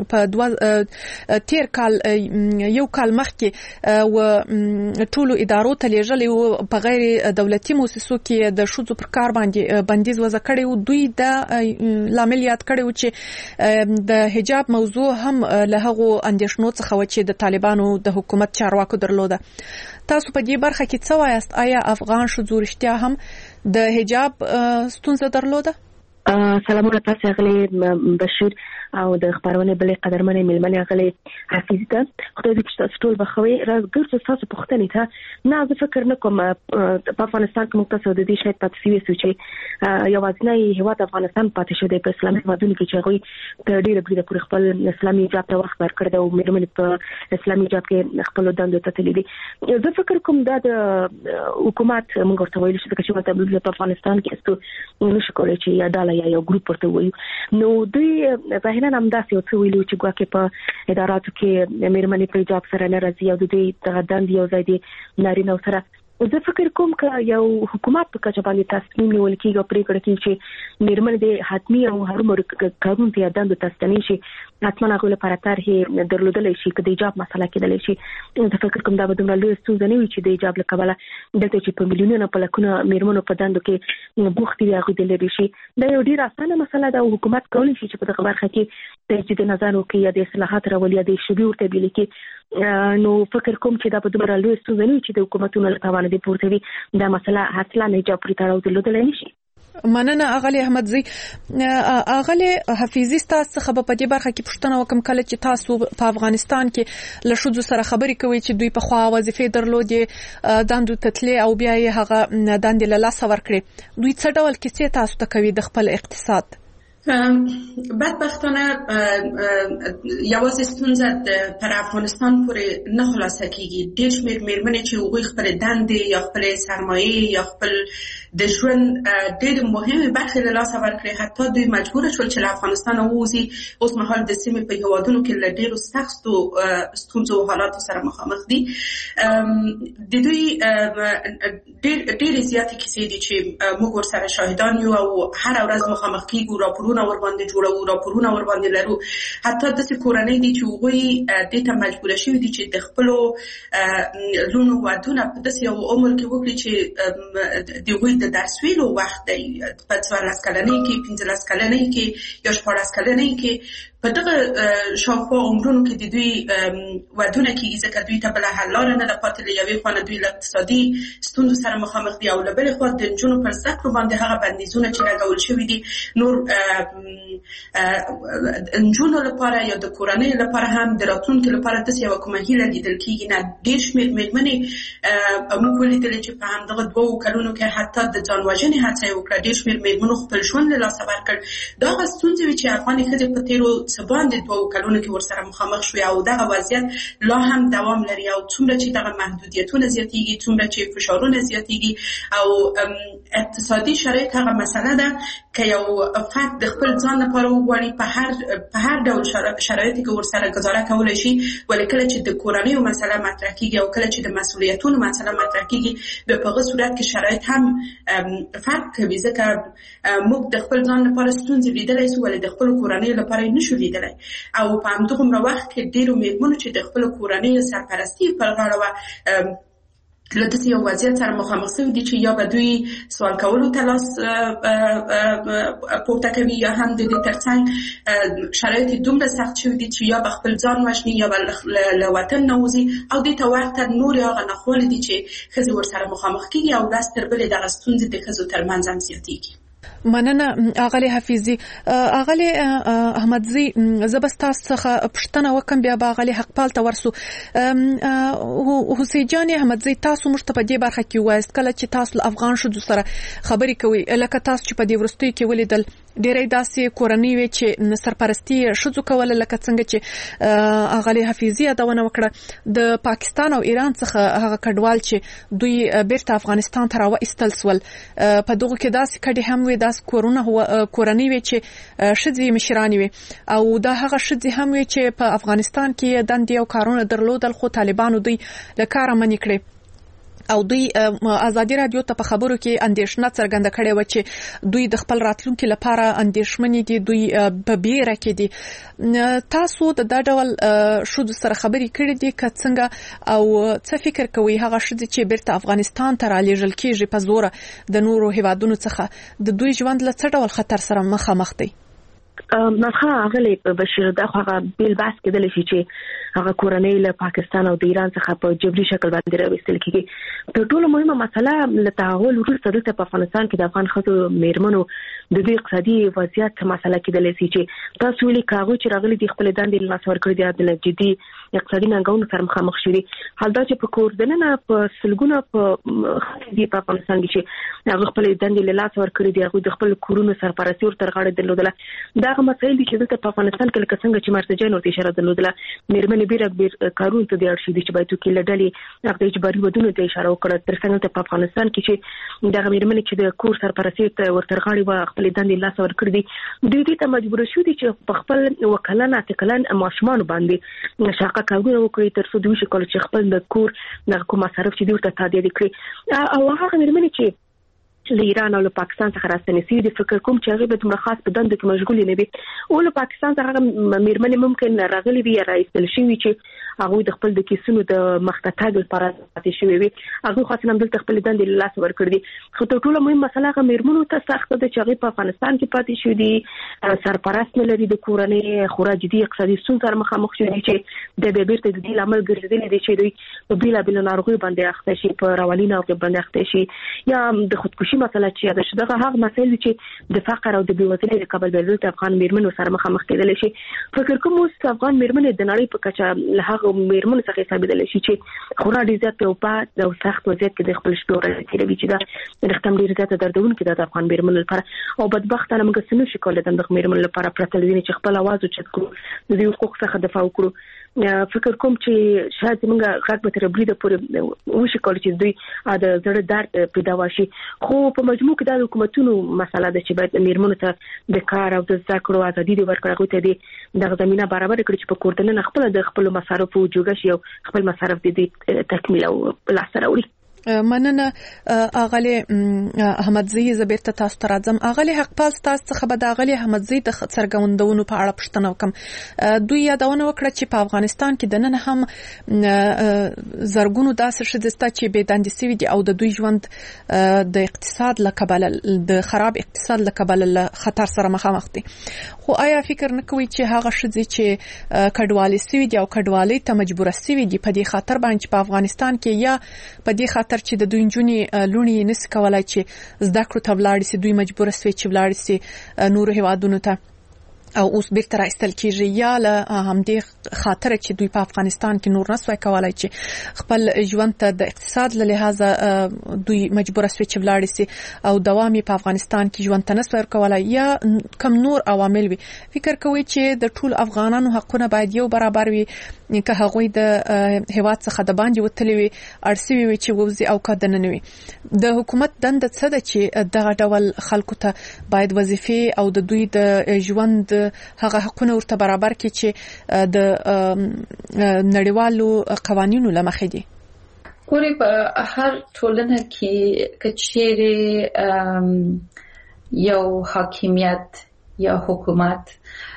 په تیر کال یو کال مخکې و ټولو ادارو ته لیږلی و په غیر دولتي مؤسسو کې د شذو پر کار باندې بندیز وضع کړی و. دوی د لامل یاد کړو چې د حجاب موضوع هم له هغو اندیشنو څخه و چې د طالبانو د حکومت چارواکو درلوده. تاسو په دې برخه کې څه وایاست؟ آیا افغان شذو رښتیا هم د حجاب ستونزه درلوده؟ سلامونه تاسو غلي بشیر او د خبرونه بلې قدرمنې ملمنې غلي حفیظ ته خدای دې تاسو ټول بخوي راګرځو تاسو پوښتنې ته نه زه فکر نه کوم په افغانستان کې مختصر د دې شاید پاتې شوی چې یوازینی هیواد افغانستان پاتې شو د اسلامي هیوادونو کې چې هغوی تر ډیره بریده پورې خپل اسلامي حجاب ته وخت ورکړی او مېرمنې په اسلامي حجاب کې خپل دندو ته تللي دي. زه فکر کوم دا د حکومت موږ ورته ویل چې چې په افغانستان کې استو نشو کولای چې یا ډاله یا یو ګروپ ورته وایو نو دوی ظاهرا همداسې یو څه ویلو چې ګواکې په اداراتو کې مېرمنې په حجاب سره نه راځي او د دوی دغه دندې یو ځای دي نارینهو سره. زه فکر کوم که یو حکومت په کچه باندې تصمیم نیول کېږي او پرېکړه کوي چې مېرمنې د حتمي او هرومرو کارونو ته دندو ته ستنې شي حتما هغوی لپاره طرحې درلودلی شي که د حجاب مسله کېدلی شي. زه فکر کوم دا به دومره لویه ستونزه نه وي چې د حجاب له کبله دلته چې په میلیونونو په لکونه مېرمنو په دندو کې بوختې وي هغوی د لرې شي. دا یو ډېره اسانه مسله ده او حکومت کولی شي چې په دغه برخه کې تجدید نظر وکړي یا د اصلاحات راولي یا د شوبې ورته بیلې کړي. نو فکر کوم چې دا به دومره لویه ستونزه نه وي چې د حکومتونو له توانه دې پورته وي دا مسله اصلا حجاب پورې تړاو درلودلی نه شي. مننه اغلی احمدزی. اغلی حفیظي تاسو څخه په دې برخه کې پوښتنه وکم کله چې تاسو په افغانستان کې له ښځو سره خبرې کوي چې دوی په خوا وظیفې درلودې دندو تتلې او بیا یې هغه دندې له لاسه ورکړې دوی څه ډول کیسې تاسو ته کوي د خپل اقتصاد؟ بدبختانه یوازې ستونزه پر افغانستان پورې نه خلاصه کیږي. ډېر شمېر مېرمنې چې هغوی خپل دندې یا خپل سرمایې یا خپل د ژوند ډېر مهمه برخه له لاسه ورکړي، حتی دوی مجبور شول چې له افغانستان ووځي. اوس مهال د سیمې په هیوادونو کې له ډېرو سختو ستونزو او حالاتو سره مخامخ دي. د دوی ډېرې زیاتې کیسې دي چې موږ ورسره شاهدان یو او هر ورځ مخامخ کیږو، راپورونه ورباندې جوړوو، راپورونه ورباندې لرو. حتی داسې کورنۍ دي چې هغوی دې ته مجبور شوي دي چې د خپلو لوڼو ودونه په داسې یو عمر کې وکړي چې د هغوی د درس ویلو وخت دی، په 14 کلنۍ کې، 15 کلنۍ کې یا 14 کلنۍ کې. په دغه شاوخوا عمرونو کې د دوی ودونه کېږي، ځکه دوی ته بله حل لاره نه ده پاتې. له یوې خوا نه دوی له اقتصادي ستونزو سره مخامخ دي او له بلې خوا د نجونو پر زده کړو باندې هغه بندیزونه چې لګول شوي دي نور نجونو لپاره یا د کورنۍ لپاره هم د راتلونکي لپاره داسې یوه کومه هیله لیدل کېږي نه. ډېر شمېر مېرمنې موږ ولیدلې چې په همدغه 2 کلونو کې حتی د ځان وژنې هڅه یې وکړه. ډېر شمېر مېرمنو خپل ژوند له لاسه ورکړ. دا هغه ستونزې وې چې افغانې ښځې په تېرو څه باندې 2 کلونو کې ورسره مخامخ شوې او دغه وضعیت لا هم دوام لري. او څومره چې دغه محدودیتونه زیاتېږي، څومره چې فشارونه زیاتېږي او اقتصادي شرایط هغه مسله ده که یو فرد د خپل ځان لپاره وغواړي په هر ډول شرایطو کې ورسره گزاره کولی شي. ولې کله چې د کورنیو مسله مطرح کېږي او کله چې د مسؤلیتونو مسله مطرح کېږي، بیا په هغه صورت کې شرایط هم فرق کوي. ځکه موږ د خپل ځان لپاره ستونزې لیدلی سو، ولې د خپلو کورنیو لپاره یې نشو لیدلی. او په همدغومره وخت کې ډېرو مېرمنو چې د خپلو کورنیو سرپرستي پر غاړه وه له داسې یو وضعیت سره مخامخ شوي دي چې یا به دوی سوال کولو ته لاس پورته کوي یا هم د دې ترڅنګ شرایط دومره سخت شوي دي چې یا به خپل ځان وژني یا به له وطن نه وځي او دې ته ورته نورې هغه ناخوالې دي چې ښځې ورسره مخامخ کېږي او ورځ تر بلې دغه ستونزې د ښځو ترمنځ هم زیاتېږي. مننه اغلی حفیظي. اغلی احمدزي، زه به تاسو څخه پوښتنه وکم، بیا به اغلی حقپال ته ورسو. حسین جان احمدزي، تاسو موږ ته په دې برخه کې وایست کله چې تاسو له افغان ښځو سره خبرې کوئ، لکه تاسو چې په دې وروستیو کې ولیدل ډېرې داسې کورنۍ وې چې سرپرستي ښځو کوله، لکه څنګه چې اغلی حفیظي یادونه وکړه د پاکستان او ایران څخه هغه کډوال چې دوی بیرته افغانستان ته راوایستل سول. په دغه کې داسې کډې هم وې، داسې کورنۍ وې چې ښځې مشرانې وې او دا هغه ښځې هم وې چې په افغانستان کې دندې او کارونه درلودل، خو طالبانو دوی له کاره منې کړې او دوی ازادي رادیو ته په خبرو کې اندېښنه څرګنده کړې و چې دوی د خپل راتلونکي لپاره اندېښمنې دي، دوی په بیره کې دي. تاسو د دا ډول ښځو سره خبرې کړې دي که څنګه، او څه فکر کوئ هغه ښځې چې بیرته افغانستان ته رالیږل کېږي په زوره د نورو هیوادونو څخه، د دوی ژوند له څه ډول خطر سره مخامخ دی؟ نخا غلې بشیر دا هغه بیل باس کېدل شي چې هغه کورنۍ له پاکستان او د ایران څخه په جبري شکل باندې راوستل کیږي. تر ټولو مهمه مسله له تعهل وروسته د افغانستان کې د افغان ښځو مېرمنو د دې اقتصادي وضعیت مسله کېدل شي چې تاسو ویلي کاغو چې راغلي د خپل دندې لاس ورکړي دي د جدي اقتصادي ننګونو سره مخامخ شوي. حال دا چې په کور دننه په سلګونه په افغانستان کې چې هغه خپل دندې لاس ورکړي دي، هغه د خپل کورونو سرپرستي ورته غاړه درلودله. دا مسایل دي چې د افغانستان کې لکه څنګه چې مرتجان ورته اشاره درلودله، مېرمنې بیر کارون ته د اړشي دي چې باید کې لډلې هغه اجباري ودونه ته اشاره وکړه. تر څنګه په افغانستان کې چې دا مېرمنې چې د کور سرپرستي ورته غاړه و خپل دندې لاس ورکړي دي، دوی دې ته مجبور شو دي چې په خپل وکالان اتکلان ماشومان باندې شاقه کارونه وکړي تر څو دوی شکل چې خپل د کور د کوم مصارف چې دوی ته تادیه کړي. او هغه مېرمنې چې له ایران او له پاکستان څخه راستنې سي دي، فکر کوم چې هغه به دومره خاص په دندو کې مشغولې نه وي. او له پاکستان څخه مېرمنې ممکن راغلي وي یا راایستل شوي چې هغه د خپل د کیسونو د مخته تاګ لپاره پاتې شوي وي، هغه خاص هم دلته خپل دندې لاس ورکړي دي. خو تر ټولو مهمه مسله هغه مېرمنو ته سخت ده چې هغه په افغانستان کې پاتې شوي دي، سرپرست نه لري، د کورنۍ خورا جدي اقتصادي ستونزو سره مخامخ شوي دي چې د بیرته د دې لامل ګرځېدلي دي چې دوی په بیلابېلو ناروغیو باندې اخته شي، په رواني ناروغیو باندې اخته شي یا د خودکشي مسله چې دا شدغه هغه مسایل چې د فقر او د بیوزلۍ د کابل بیرته افغان مېرمنو سره مخامخ کېدل شي. فکر کوم اوس افغان مېرمنې د نړۍ په کچه له هغه میرمنو څخه حسابېدل شي چې خورا ډیر زیات په پات او سخت وضعیت کې د خپل شپې ورځې تیروي چې دا رښتیا ډیر زیات دردونکې ده د افغان میرمنو لپاره او بدبختانه موږ څه نشو کولی د میرمنو لپاره پرته له دې چې خپل اواز اوچت کړو د دوی حقوق څخه دفاع وکړو فکر کوم چې شاید موږ غږ به تر بریده پورې وشي کولی چې دوی د زړه درد پیدا وشي خو په مجموع کې د حکومتونو مسله ده چې باید میرمنو ته د کار او د زده کړو ازادي ورکړي هغوی ته د زمینه برابر کړي چې په کور دننه خپل د خپل مصارفو جوړ شي او خپل مصارف د دې تکمیل او لاسته راوړي. مننه اغلی احمدزی زبیرته تاسو ته راځم. اغلی حقپال تاسو څخه به د اغلی احمدزی د څرګندونو په اړه پوښتنه وکم. دوی یادونه وکړه چې په افغانستان کې د نن هم زرګونو داسې ښځې شته چې بې دندې سوي دي او د دوی ژوند د اقتصاد له کبله د خراب اقتصاد له کبله له خطر سره مخامخ دي. خو آیا فکر نه کوي چې هغه ښځې چې کډوالې سوي دي او کډوالۍ ته مجبوره سوي دي په دې خاطر باندې په افغانستان کې یا په دې خاطر چې د دوی نجونې لونې نس کولای چې زده کړو ته ولاړ سي دوی مجبور سوي چې ولاړ سي نور هیوادونو ته او اوس بیرته راستل کیږي یا له همدې خاطر چې دوی په افغانستان کې نور نسوي کولای چې خپل ژوند ته د اقتصاد له لحاظه دوی مجبور سوي چې ولاړ سي او دوام په افغانستان کې ژوند ته نسوي کولای یا کم نور عوامل وي. فکر کوي چې د ټول افغانانو حقونه باید یو برابر وي که هغوی د هیواد څخه د باندې وتلي وي ارسوي وي چې ووزي او که دننه وي. د حکومت دنده څه ده چې دغه ډول خلکو ته باید وظیفې او د دوی د ژوند هغه حقونه ورته برابر کړي چې د نړیوالو قوانینو له مخې دي. ګوري په هر ټولنه کې کچېره یو حاکمیت یا حکومت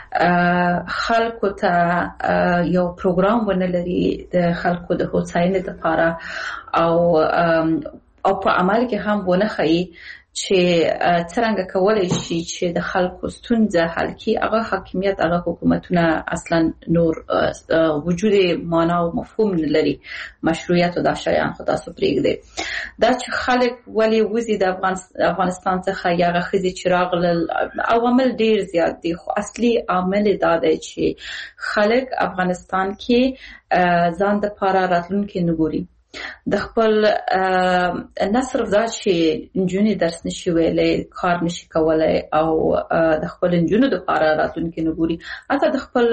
خلکو ته یو پروګرام ونلري د خلکو د هوساینې لپاره او په عمل کې هم ونه ښيي چې څنګه کولای شي چې د خلکو ستونزه حل کړي. هغه حاکمیت هغه حکومتونه اصلا نور وجود معنا او مفهوم نه لري مشروعیت او د شایان خدا سو پرېږدي. دا چې خلک ولی وزي د افغانستان څخه یا غخذي چراغ عوامل ډیر زیات دي خو اصلي عامل دا دی چې خلک افغانستان کې ځان د پاره راتلونکي نګوري د خپل نصرف دا چې نجونې درس نشي ویلې کار نشي کولای او د خپل نجونو د پاره راتلونکي نګوري حتی د خپل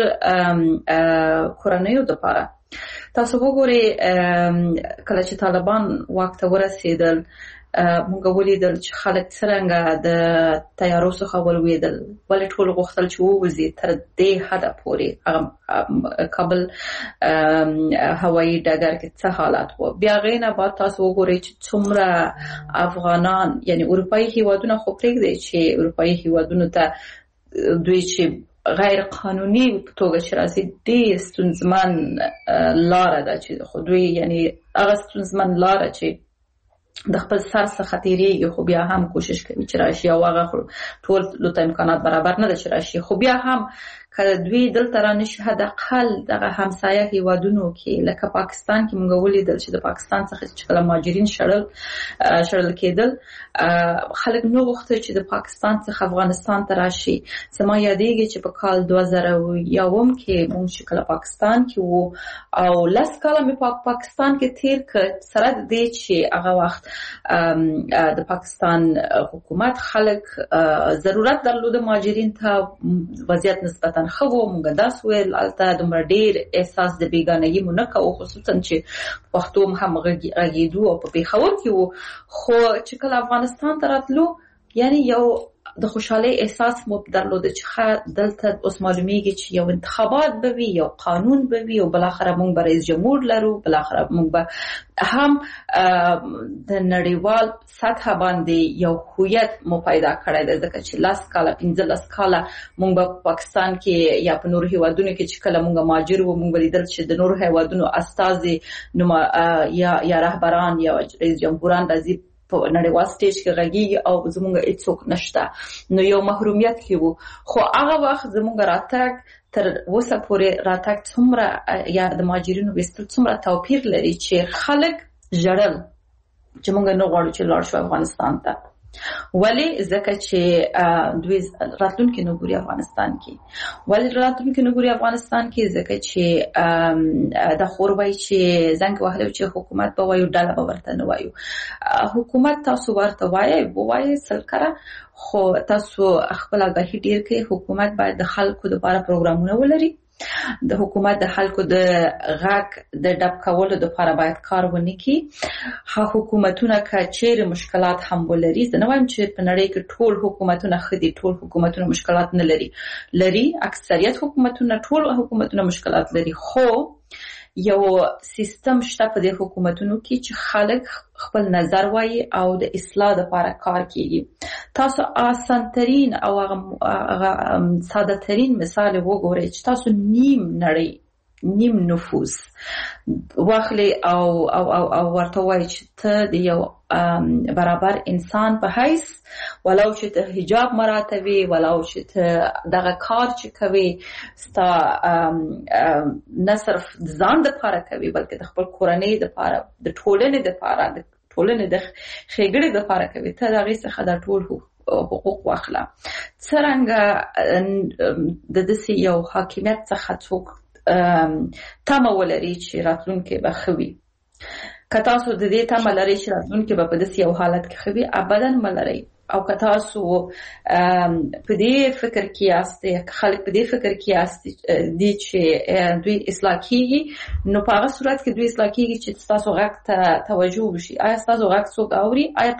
کورنیو د پاره. تاسو وګورئ کله چې طالبان واک ته ورسېدل موږ ولیدل چې خلک څنګه د تیارو څخه ولوېدل ولې ټول غوښتل چې ووځي تر دې حده پورې کابل هوایي ډګر کې څه حالات وو. بیا غینه بعد تاسو وګورئ چې څومره افغانان یعنی اروپایي هیوادونه خو پرېږدي چې اروپایي هیوادونو ته دوی چې غیر قانوني په توګه چې راځي ډېر ستونزمن لاره ده چې خو دوی یعنی هغه ستونزمن لاره چې د خپل سر څخه تیریږي خو بیا هم کوشش کوي چې راشي او هغه ټول لته امکانات برابر نه ده چې راشي خو بیا هم کله دوی دلته را نشي حداقل دغه همسایه هیوادونو کې لکه پاکستان کې موږ ولیدل چې د پاکستان څخه چې کله مهاجرین شړل کېدل خلک نو غوښتل چې د پاکستان څخه افغانستان ته راشي. زما یادېږي چې په کال 2001 کې موږ چې کله پاکستان کې وو او لس کاله مې په پاکستان کې تیر کړ سره د دې چې هغه وخت د پاکستان حکومت خلک ضرورت درلود مهاجرین ته وضعیت نسبتا خو موږ داس ویل البته دومره ډیر احساس د بیګانګي مونږ کوو خصوصا چې پښتو هم غږیدو او په پیښور کې وو خو چې کله افغانستان ته راتلو یعنی یو د خوشحالي احساس مو درلود چې دلته اوس معلومیږي چې یو انتخابات به وي یو قانون به وي او بل اخر موږ به رئیس جمهور لرو بل اخر موږ به هم د نړیوال سطح باندې یو هویت مو پیدا کړی دی ځکه چې 10 کاله 15 کاله موږ په پاکستان کې یا په نور هیوادونو کې چې کله موږ مهاجر وو موږ ولیدل چې د نور هیوادونو استازي یا رهبران یا رئیس جمهوران راځي په نړیوال سټیج کې غږیږي او زموږ هیڅوک نشته نو یو محرومیت کې وو خو هغه وخت زموږ راتګ تر اوسه پورې راتګ څومره یا د مهاجرینو وستل څومره توپیر لري چې خلک ژړل چې موږ نه غواړو چې لاړ شو افغانستان ته ولی ځکه چې دوی راتلونکي نه ګوري افغانستان کې. ولی راتلونکي نه ګوري افغانستان کې ځکه چې د خوروي چې زنګ وهلو چې حکومت به وایو ډاله به ورته نه وایو. حکومت تاسو ورته وایي سلکره خو تاسو خپل آگاهي ډیر کې حکومت باید د خلکو لپاره پروګرامونه ولري. د حکومت د خلکو د غاک د ډب کولو لپاره باید کار ونکړي. حکومتونه که چیرې مشکلات هم ولري، زه نه وایم چې په نړۍ کې ټول حکومتونه ښه دي، ټول حکومتونه مشکلات نه لري. اکثریت حکومتونه ټول حکومتونه مشکلات لري، خو یو سیستم شته په دې حکومتونو کې چې خلک خپل نظر وایي او د اصلاح لپاره کار کوي. تاسو آسان ترين او ساده ترين مثال وګورئ چې تاسو نیم نفوس واخلي او ورته وایي چې ته د یو برابر انسان په حیث ولو چې ته حجاب مراتبي ولو چې ته دغه کار چې کوي ستا نه صرف ځان د لپاره کوي بلکې د خپل کورنۍ د لپاره د ټولنې د لپاره د ټولنې د ښېګړې د لپاره کوي، ته د هغې څخه دا ټول حقوق واخله. څرنګه د داسې یو حاکمیت څخه څوک تمه ولري چې راتلونکی به ښه وي. که تاسو د دې تمه لرئ چې راتلونکی به په داسې یو حالت کې ښه وي، ابدا مه لرئ. او که تاسو په دې فکر کې یاستئ، خلک په دې فکر کې دي چې دوی اصلاح کیږي، نو په هغه صورت کې دوی اصلاح کیږي چې تاسو غږ ته توجه وشي. آیا تاسو غږ څوک اوري؟ آیا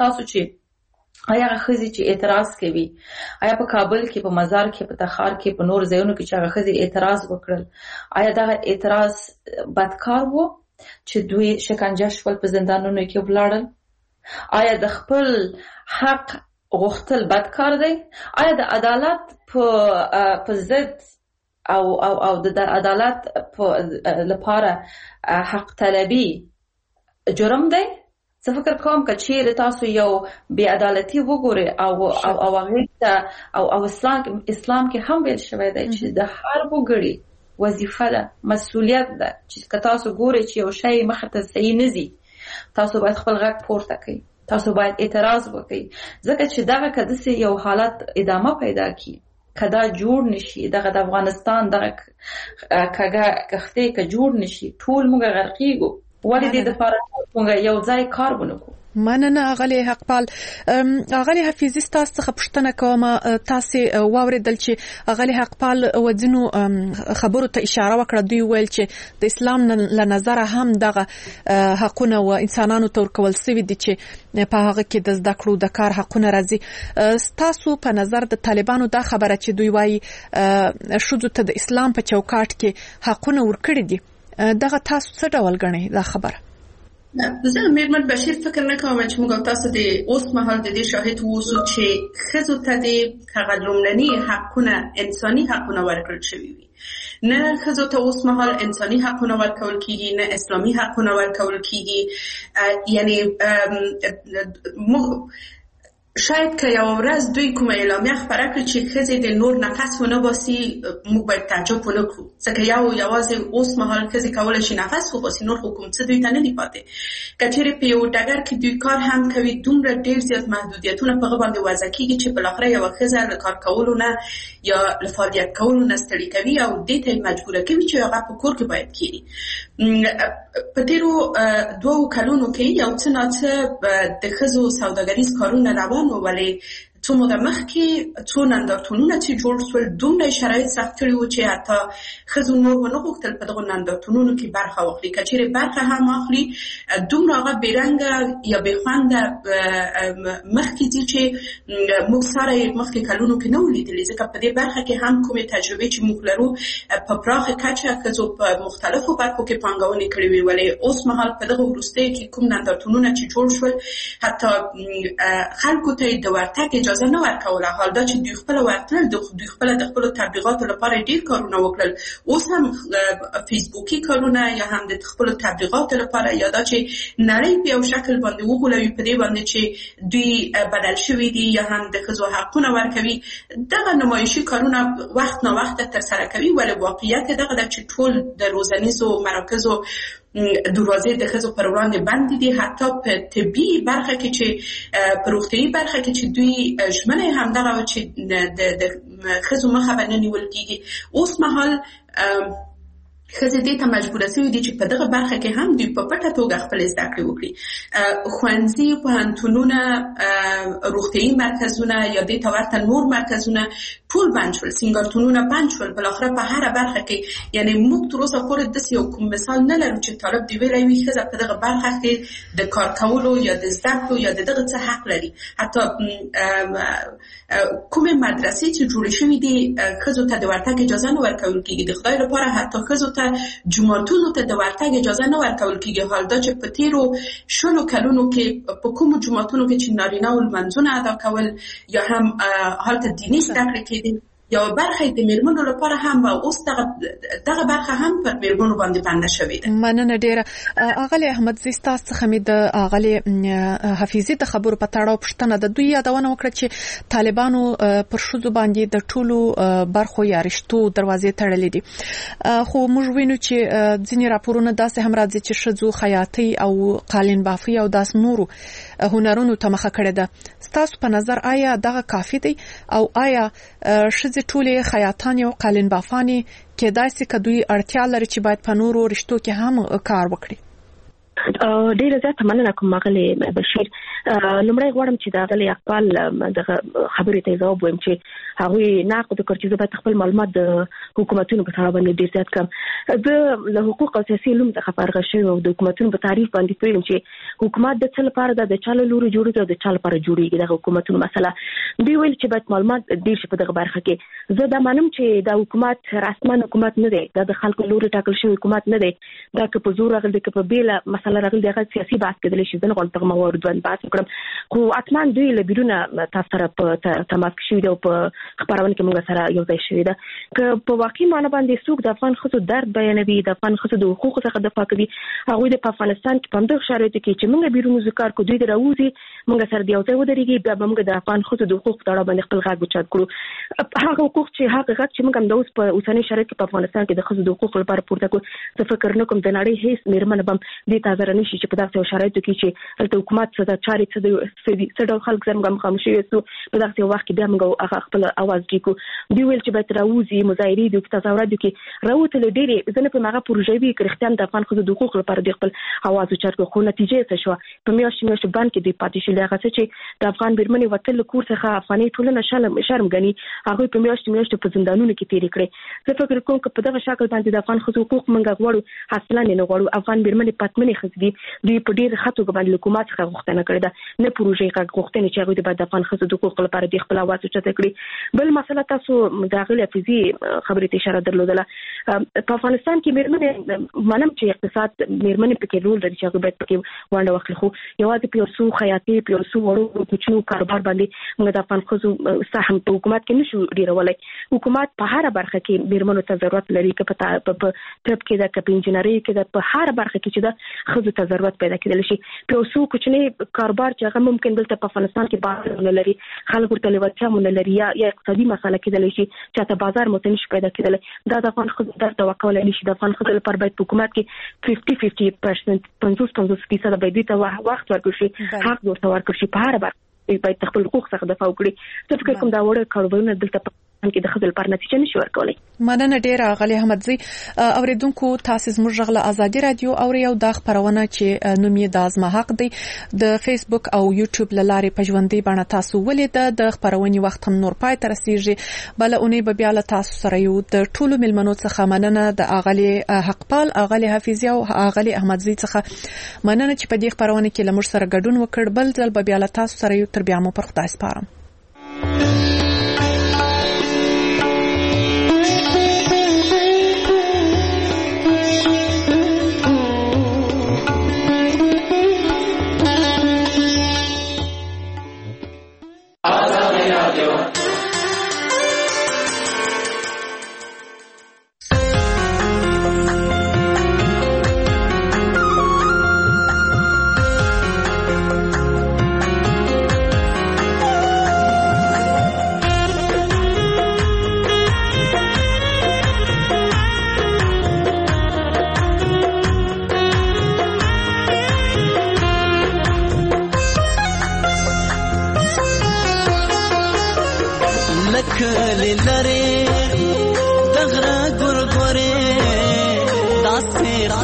هغه ښځې چې اعتراض کوي، آیا په کابل کې، په مزار کې، په تخار کې، په نور ځایونو کې چې هغه ښځې اعتراض وکړل، آیا دغه اعتراض بدکار و چې دوی شکنجه شول، په زندانونو کې ولاړل؟ آیا د خپل حق غوښتل بدکار دی؟ آیا د عدالت په ضد او د عدالت لپاره حق طلبي جرم دی؟ زه فکر کوم که چیرې تاسو یو بې عدالتي وګورئ او هغې ته او اسلام کې هم ویل شوی دی چې د هر وګړي وظیفه ده، مسؤلیت ده چې که تاسو ګورئ چې یو شی مخې ته صحیح نه ځي، تاسو باید خپل غږ پورته کړئ، تاسو باید اعتراض وکړئ. ځکه چې دغه که داسې یو حالت ادامه پیدا کړي، که دا جوړ نشي، دغه د افغانستان دغه کښتۍ که جوړ نشي، ټول موږ غرقېږو. ولې دې دپاره موږ یو ځای کار ونکړو؟ مننه اغلی حقپال. اغلی حفیظي ستاسو څخه پوښتنه کوم. تاسو واوریدل چې اغلی حقپال ودینو خبرو ته اشاره وکړه، دوی ویل چې د اسلام له نظره هم دغه حقونه و انسانانو ته ورکول سوي دي چې په هغه کې د زده کړو د کار حقونه راځي. تاسو په نظر د طالبانو دا خبره چې دوی وایي ښځو ته د اسلام په چوکاټ کې حقونه ورکړي دي، دغه تاسو څه ډول ګڼئ دا خبره؟ زه میرمن بشیر فکر نه کوم چې موږ تاسو د اوس مهال د دې شاهد ووسو چې ښځو ته د هغه لومړني حقونه، انساني حقونه ورکړل شوي وي. نه ښځو ته اوس مهال انساني حقونه ورکول کیږي، نه اسلامي حقونه ورکول کیږي. یعنی شاید که یو ورځ دوی کومه اعلامیه خپره کړي چې ښځې د نور نفس ونه باسي، موږ باید تعجب ونه کړو، ځکه یوازې اوس مهال ښځې کولی شي نفس وباسي، نور خو کوم څه دوی ته نه دي پاتې. که چېرې په یو ډګر کې دوی کار هم کوي، دومره ډېر زیات محدودیتونه په هغه باندې وضع کېږي چې بالاخره یوه ښځه له کار کولو نه یا له فعالیت کولو نه ستړې کوي او دې ته یې مجبوره کوي چې هغه په کور کې باید کښېني. په تېرو 2 کلونو کې یو څه ناڅه د ښځو سوداګریز کارونه روان وو، ولې څو موده مخکې څو نندارتونونه چې جوړ شول دومره شرایط سخت کړي وو چې حتی ښځو نور ونه غوښتل په دغو نندارتونونو کې برخه واخلي. که چېرې برخه هم واخلي دومره هغه بېرنګه یا بېخونده مخکې ځي چې موږ سره یې مخکې کلونو کې نه وو لیدلي، ځکه په دې برخه کې هم کومې تجربې چې موږ لرو په پراخه کچه ښځو په مختلفو برخو کې پانګونې کړې وې، ولې اوس مهال په دغه وروستیو کې کوم نندارتونونه چې جوړ شول حتی خلکو ته د ورتګ اجازه نه ورکوله. حال دا چې دوی خپله ورتلل، دوی خپله د خپلو تبلیغاتو لپاره ډېر کارونه وکړل، اوس هم فیسبوکي کارونه یا هم د خپلو تبلیغاتو لپاره، یا دا چې نړۍ په یو شکل باندې وغولوي په دې باندې چې دوی بدل شوي دي یا هم د ښځو حقونه ورکوي، دغه نمایشي کارونه وخت نا وخت ترسره کوي. ولې واقعیت دغه ده چې ټول د روزنیزو مراکزو دروازې د ښځو پر وړاندې بندې دي، حتی په طبي برخه کې چې په روغتیايي برخه کې چې دوی ژمنه همدغه چې د ښځو مخه به نه نیول کېږي. اوس مهال ښځې دې ته مجبوره شوې دي چې په دغه برخه کې هم دوی په پټه توګه خپلې زده کړې وکړي. ښوونځي، پوهنتونونه، روغتیايي مرکزونه یا دې ته ورته نور مرکزونه ټول بند شول، سینګارتونونه بند شول. بالاخره په هره برخه کې یعنی موږ تر اوسه پورې داسې یو کوم مثال نه لرو چې طالب دې ویلی وي ښځه په دغه برخه کې د کار کولو یا د زده کړو یا د دغه څه حق لري. حتی کومې مدرسې چې جوړې شوې دي ښځو ته د ورتګ اجازه نه ورکول کېږي. د خدای لپاره حتی ښځو ته جوماتونو ته د ورتګ اجازه نه ورکول کېږي. حال دا چې په تیرو 20 کلونو کې په کومو جوماتونو کې چې نارینه و لمونځونه ادا کول یا هم هلته دیني زده کړې کېدې یا برخه د میرمنو لپاره هم اوس دغه برخه هم پر میرمنو باندې بنده شوې ده. مننه ډیره. اغلی احمد زی ستاسو څخه مې د اغلی حفیظي د خبرو په تړاو پوښتنه د دوی یادونه وکړه چې طالبانو پر ښځو باندې د ټولو برخو یا رشتو دروازې تړلې دي. خو موږ وینو چې ځینې راپورونه داسې هم راځي چې ښځو خیاطۍ او قالین بافي او داس نورو هنرونو ته مخه کړې ده. ستاسو په نظر آیا دغه کافي دی او آیا ښځې ټولې خیاطانې او قالین بافانې کېدای شي که دوی اړتیا لري چې باید په نورو رشتو کې هم کار وکړي؟ ډیره زیاته مننه کوم مغلي بشیر. لمړی غواړم چې دا غلي خپل دغه خبرې ته جواب وایم چې هغه ناقد کړ چې زه خپل معلومات د حکومتونو په اړه باندې ډیر زیات کم. زه له حقوق او سیاسي علوم څخه فارغ شوم او د حکومتونو په تعریف باندې پوهیم چې حکومت د څه لپاره د چاله لوري جوړیږي او د چاله لپاره جوړیږي. د حکومتونو مسله دی ویل چې باید معلومات ډیر شي په دغه برخه کې. زه دا مانم چې دا حکومت رسمن حکومت نه دی، دا د خلکو لوري ټاکل شوی حکومت نه دی. دا که په زور راغلی که په بیل مسله راغلی دغه سیاسي بحث کېدلی شي. زه نه غواړم دغه موارد باندې بحث وکړم، خو اطمان دوی له بیرونه تاسو سره په تماس کې شوي دي او په خبرونه کې موږ سره یو ځای شوي ده. که په واقعي معنی باندې څوک د افغان ښځو درد بیانوي، د افغان ښځو د حقوقو څخه دفاع کوي، هغوی د افغانستان کې په همدغه شرایطو کې چې موږ بیرون ذکر کو دوی راوځي موږ سره د یو ځای ودرېږي، بیا به موږ د افغان ښځو د حقوقو په اړه باندې خپل غږ اوچت کړو. هغه حقوق چې موږ هم د اوس په اوسنۍ شرایط کې په افغانستان کې د ښځو د حقوقو لپاره پورته کوو. زه فکر نه کوم د نړۍ هیڅ میرمن به دې ته حاضر نه شي چې په دغه شرایطو کې چې هلته حکومت څه د چارې څه ډول خلک سره مخامخ شي په دغه وخت کې بیا موږ هغه خپل आवाज ډیکو. دی ویل چې باید راوځي مظاهرې د تظاهرات کې راوتل ډېری ځنه په هغه پروژې وی کړختان د افغان ښځو د حقوقو لپاره د خپل आवाज اوچت کړو. خو نتیجه څه شو؟ په میاشت باندې د پاتې شل هغه چې د افغان بیرمنې وتل کور څخه افغاني ټولنه شرم غني هغه په میاشت په زندانونو کې تیرې کړې. زه فکر کوم چې په دغه شکل باندې د افغان ښځو حقوق موږ غواړو اصلا نه غواړو. افغان بیرمنې پاتمنې ښځې دوی په ډېر خطو باندې حکومت څخه غوښتنه کړې ده، نه پروژې غوښتنې چې هغه د افغان ښځو د حقوقو لپاره د خپل आवाज اوچت کړي. بل مسله تاسو د غلې فزي خبرې ته اشاره درلودله. په افغانستان کې میرمنې منم چې اقتصاد میرمنې پکې رول لري چې هغه باید پکې ونډه واخلي، خو یوازې په یو خیاطۍ په یو وړو کوچنو کاروبار باندې موږ د افغان ښځو سهم په حکومت کې نشو ډیرولای. حکومت په هر برخه کې میرمنو ته ضرورت لري، که په طب کې ده، که په انجنیری کې ده، په هر برخه کې چې ده ښځو ته ضرورت پیدا کېدلی شي. په یو کوچنی کاروبار چې هغه ممکن دلته په افغانستان کې بازار نه لري، خلک ورته لیوالتیا نه لري یا اقتصادي مسله کېدلی شي چې ته بازار متنش پیدا کېدلی. دا د افغان ښځو د توکل نشي. د افغان ښځو لپاره باید حکومت کې 50% 50% باید ته وخت ورکړي شي، حق ورته ورکړي شي. په هر برخه باید خپل حقوق څخه دفاع وکړي. څه فکر کوم دا وړه کاروبارونه دلته کې د خپل پر نتیجه نشي ورکولای. مننه ډیره غلی احمدزی. اوریدونکو تاسو زموږ غږ له ازادي رادیو او یو د خبرونه چې نوم یې د ازما حق دی د فیسبوک او یوټیوب لارې په ژوندۍ بڼه تاسو ولید. د خبرونې وخت هم نور پای تر رسیږي. بل اونۍ به بیا له تاسو سره یو د ټولو ملمنو څخه مننه د اغلی حقپال، اغلی حفیظي او اغلی احمدزی څخه مننه چې په دې خبرونه کې لمر سره ګډون وکړ. بل ځل به بیا له تاسو سره یو تر بیا مو پر خدای سپارم.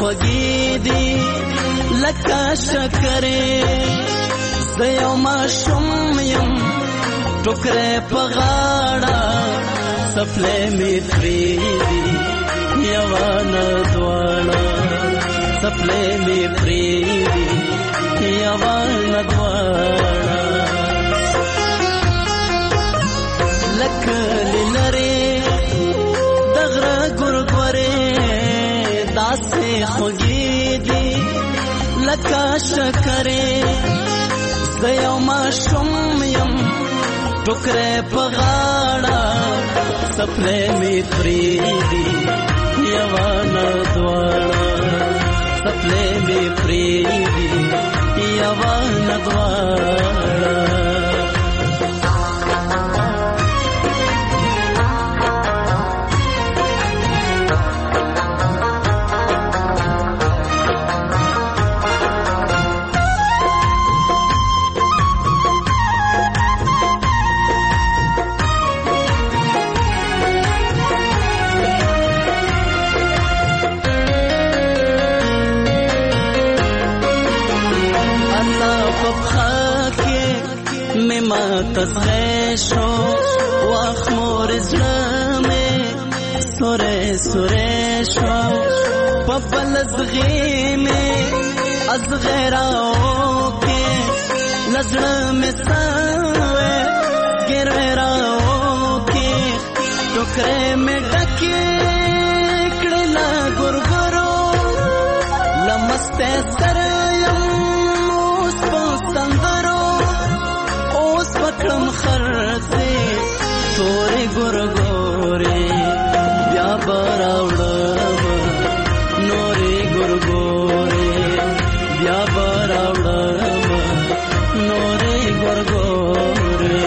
خوږې دي لکه شکرې زه یو ماشوم یم ټوکرې په غاړه څپلۍ مې پرېږدي یوه نه دواړه څپلۍ مې پرېږدي یوه نه دواړه لکه لرې د غره ګورګورې داسې خوږې دي لکه شکرې زه یو ماشوم یم ټوکرې په غاړه څپلۍ مې پرېږدي یوه نه دواړه څپلۍ مې پرېږدي یوه نه دواړه تزغشو واخ مور زلمه سوره سوره شو پپل زغیمه از غیراو کې لزړه سوه ګرراو کې ټوکرې مې ډکې کړه لا ګورګورو لمسته سره یم اوس په سندرو پکړم خرڅه تورې ګورګورې بیا براوړم نورې ګورګورې بیا براوړم نورې ګورګورې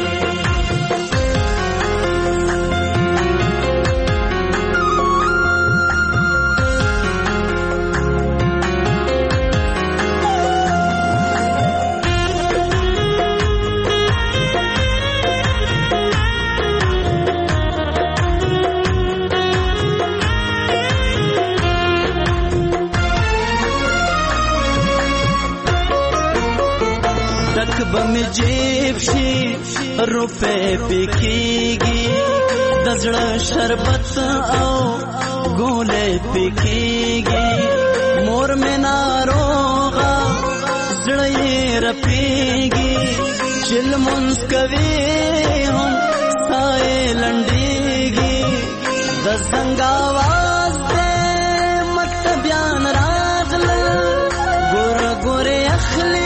بم جیب شي روپے پکېږي د زړه شربت او ګولې پکېږي مور مې ناروغه زړه یې رپېږي چې لمونځ کوي هم ساه یې لنډېږي د زنګ اواز دی مکتبیان راغله ګوره ګورې اخلي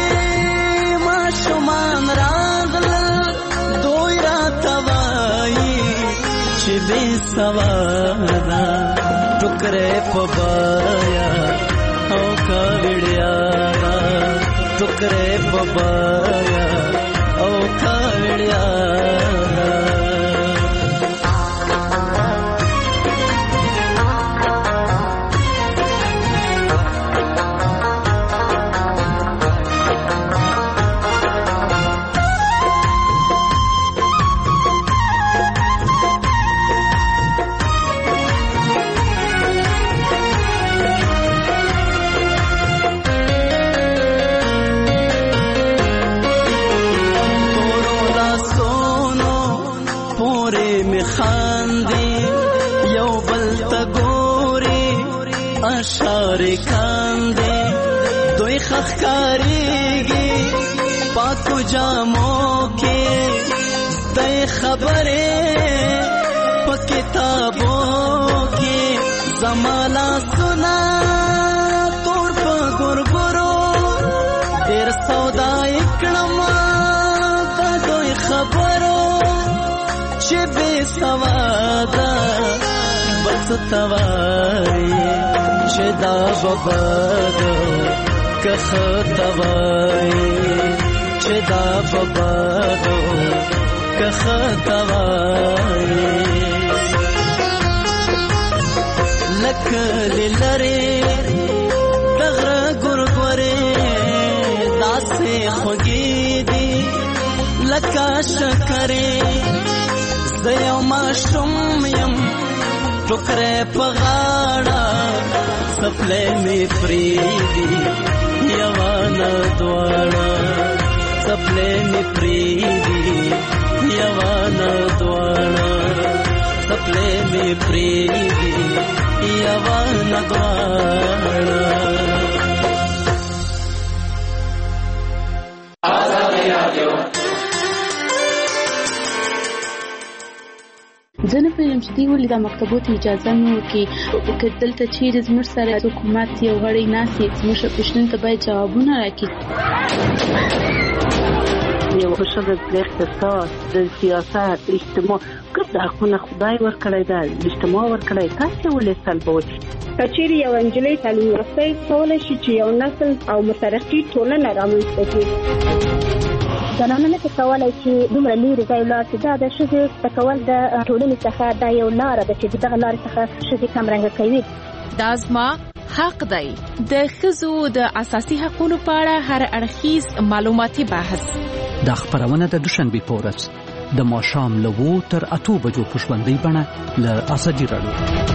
شمان راغله دوی راته وایي چې بې سواده ټوکرې په بایا او کاوړیا ټوکرې په بایا او کاوړیا اشاره کاندې دوی خخکاریږي پاکو جامو کې د خبرې په کتابو کې زمالا سنا توړ په ګورګورو ډېر سودا کړم د دوی خبرو چې بې سواده بس توای چې دا بابادو که خطوای چې دا بابادو که خطوای لکه لرې دغره ګورګورې داسې خوږې دي لکه شکرې زه یو ماشوم یم ټوکرې په غاړه سپلې می پریدي یوانا دواړه سپلې می پریدي یوانا دواړه سپلې می پریدي یوانا دواړه زه نه پوهېږم چې دوی ولې دا مکتبو ته اجازه نه ورکوي که دلته چیرې زموږ سره حکومت یو غړی ناست وي زموږ پوښتنو ته باید جوابونه راکړي. یو ښځه د اقتصاد د سیاست اجتماع ګډ حقونه خدای ورکړی ده اجتماع ورکړی تاسې ولې سلبوئ. که چیرې یو نجلۍ تعلیم یافته کولی شي چې یو نسل او مترقي ټولنه رامنځته کړي. زنانه نه کولای چې دومره لرې ځای ولاړ شي. دا د ښځې کول د ټولنې څخه دا یو لاره ده چې دغه لارې څخه ښځې کمرنګه کوي. دا زما حق دی. د ښځو د اساسي حقوقو په اړه هر اړخیز معلوماتي بحث. دا خبرونه د دوشنبه په ورځ د ماښام له 2 تر 8 بجو په ژوندۍ بڼه له ازادي راډیو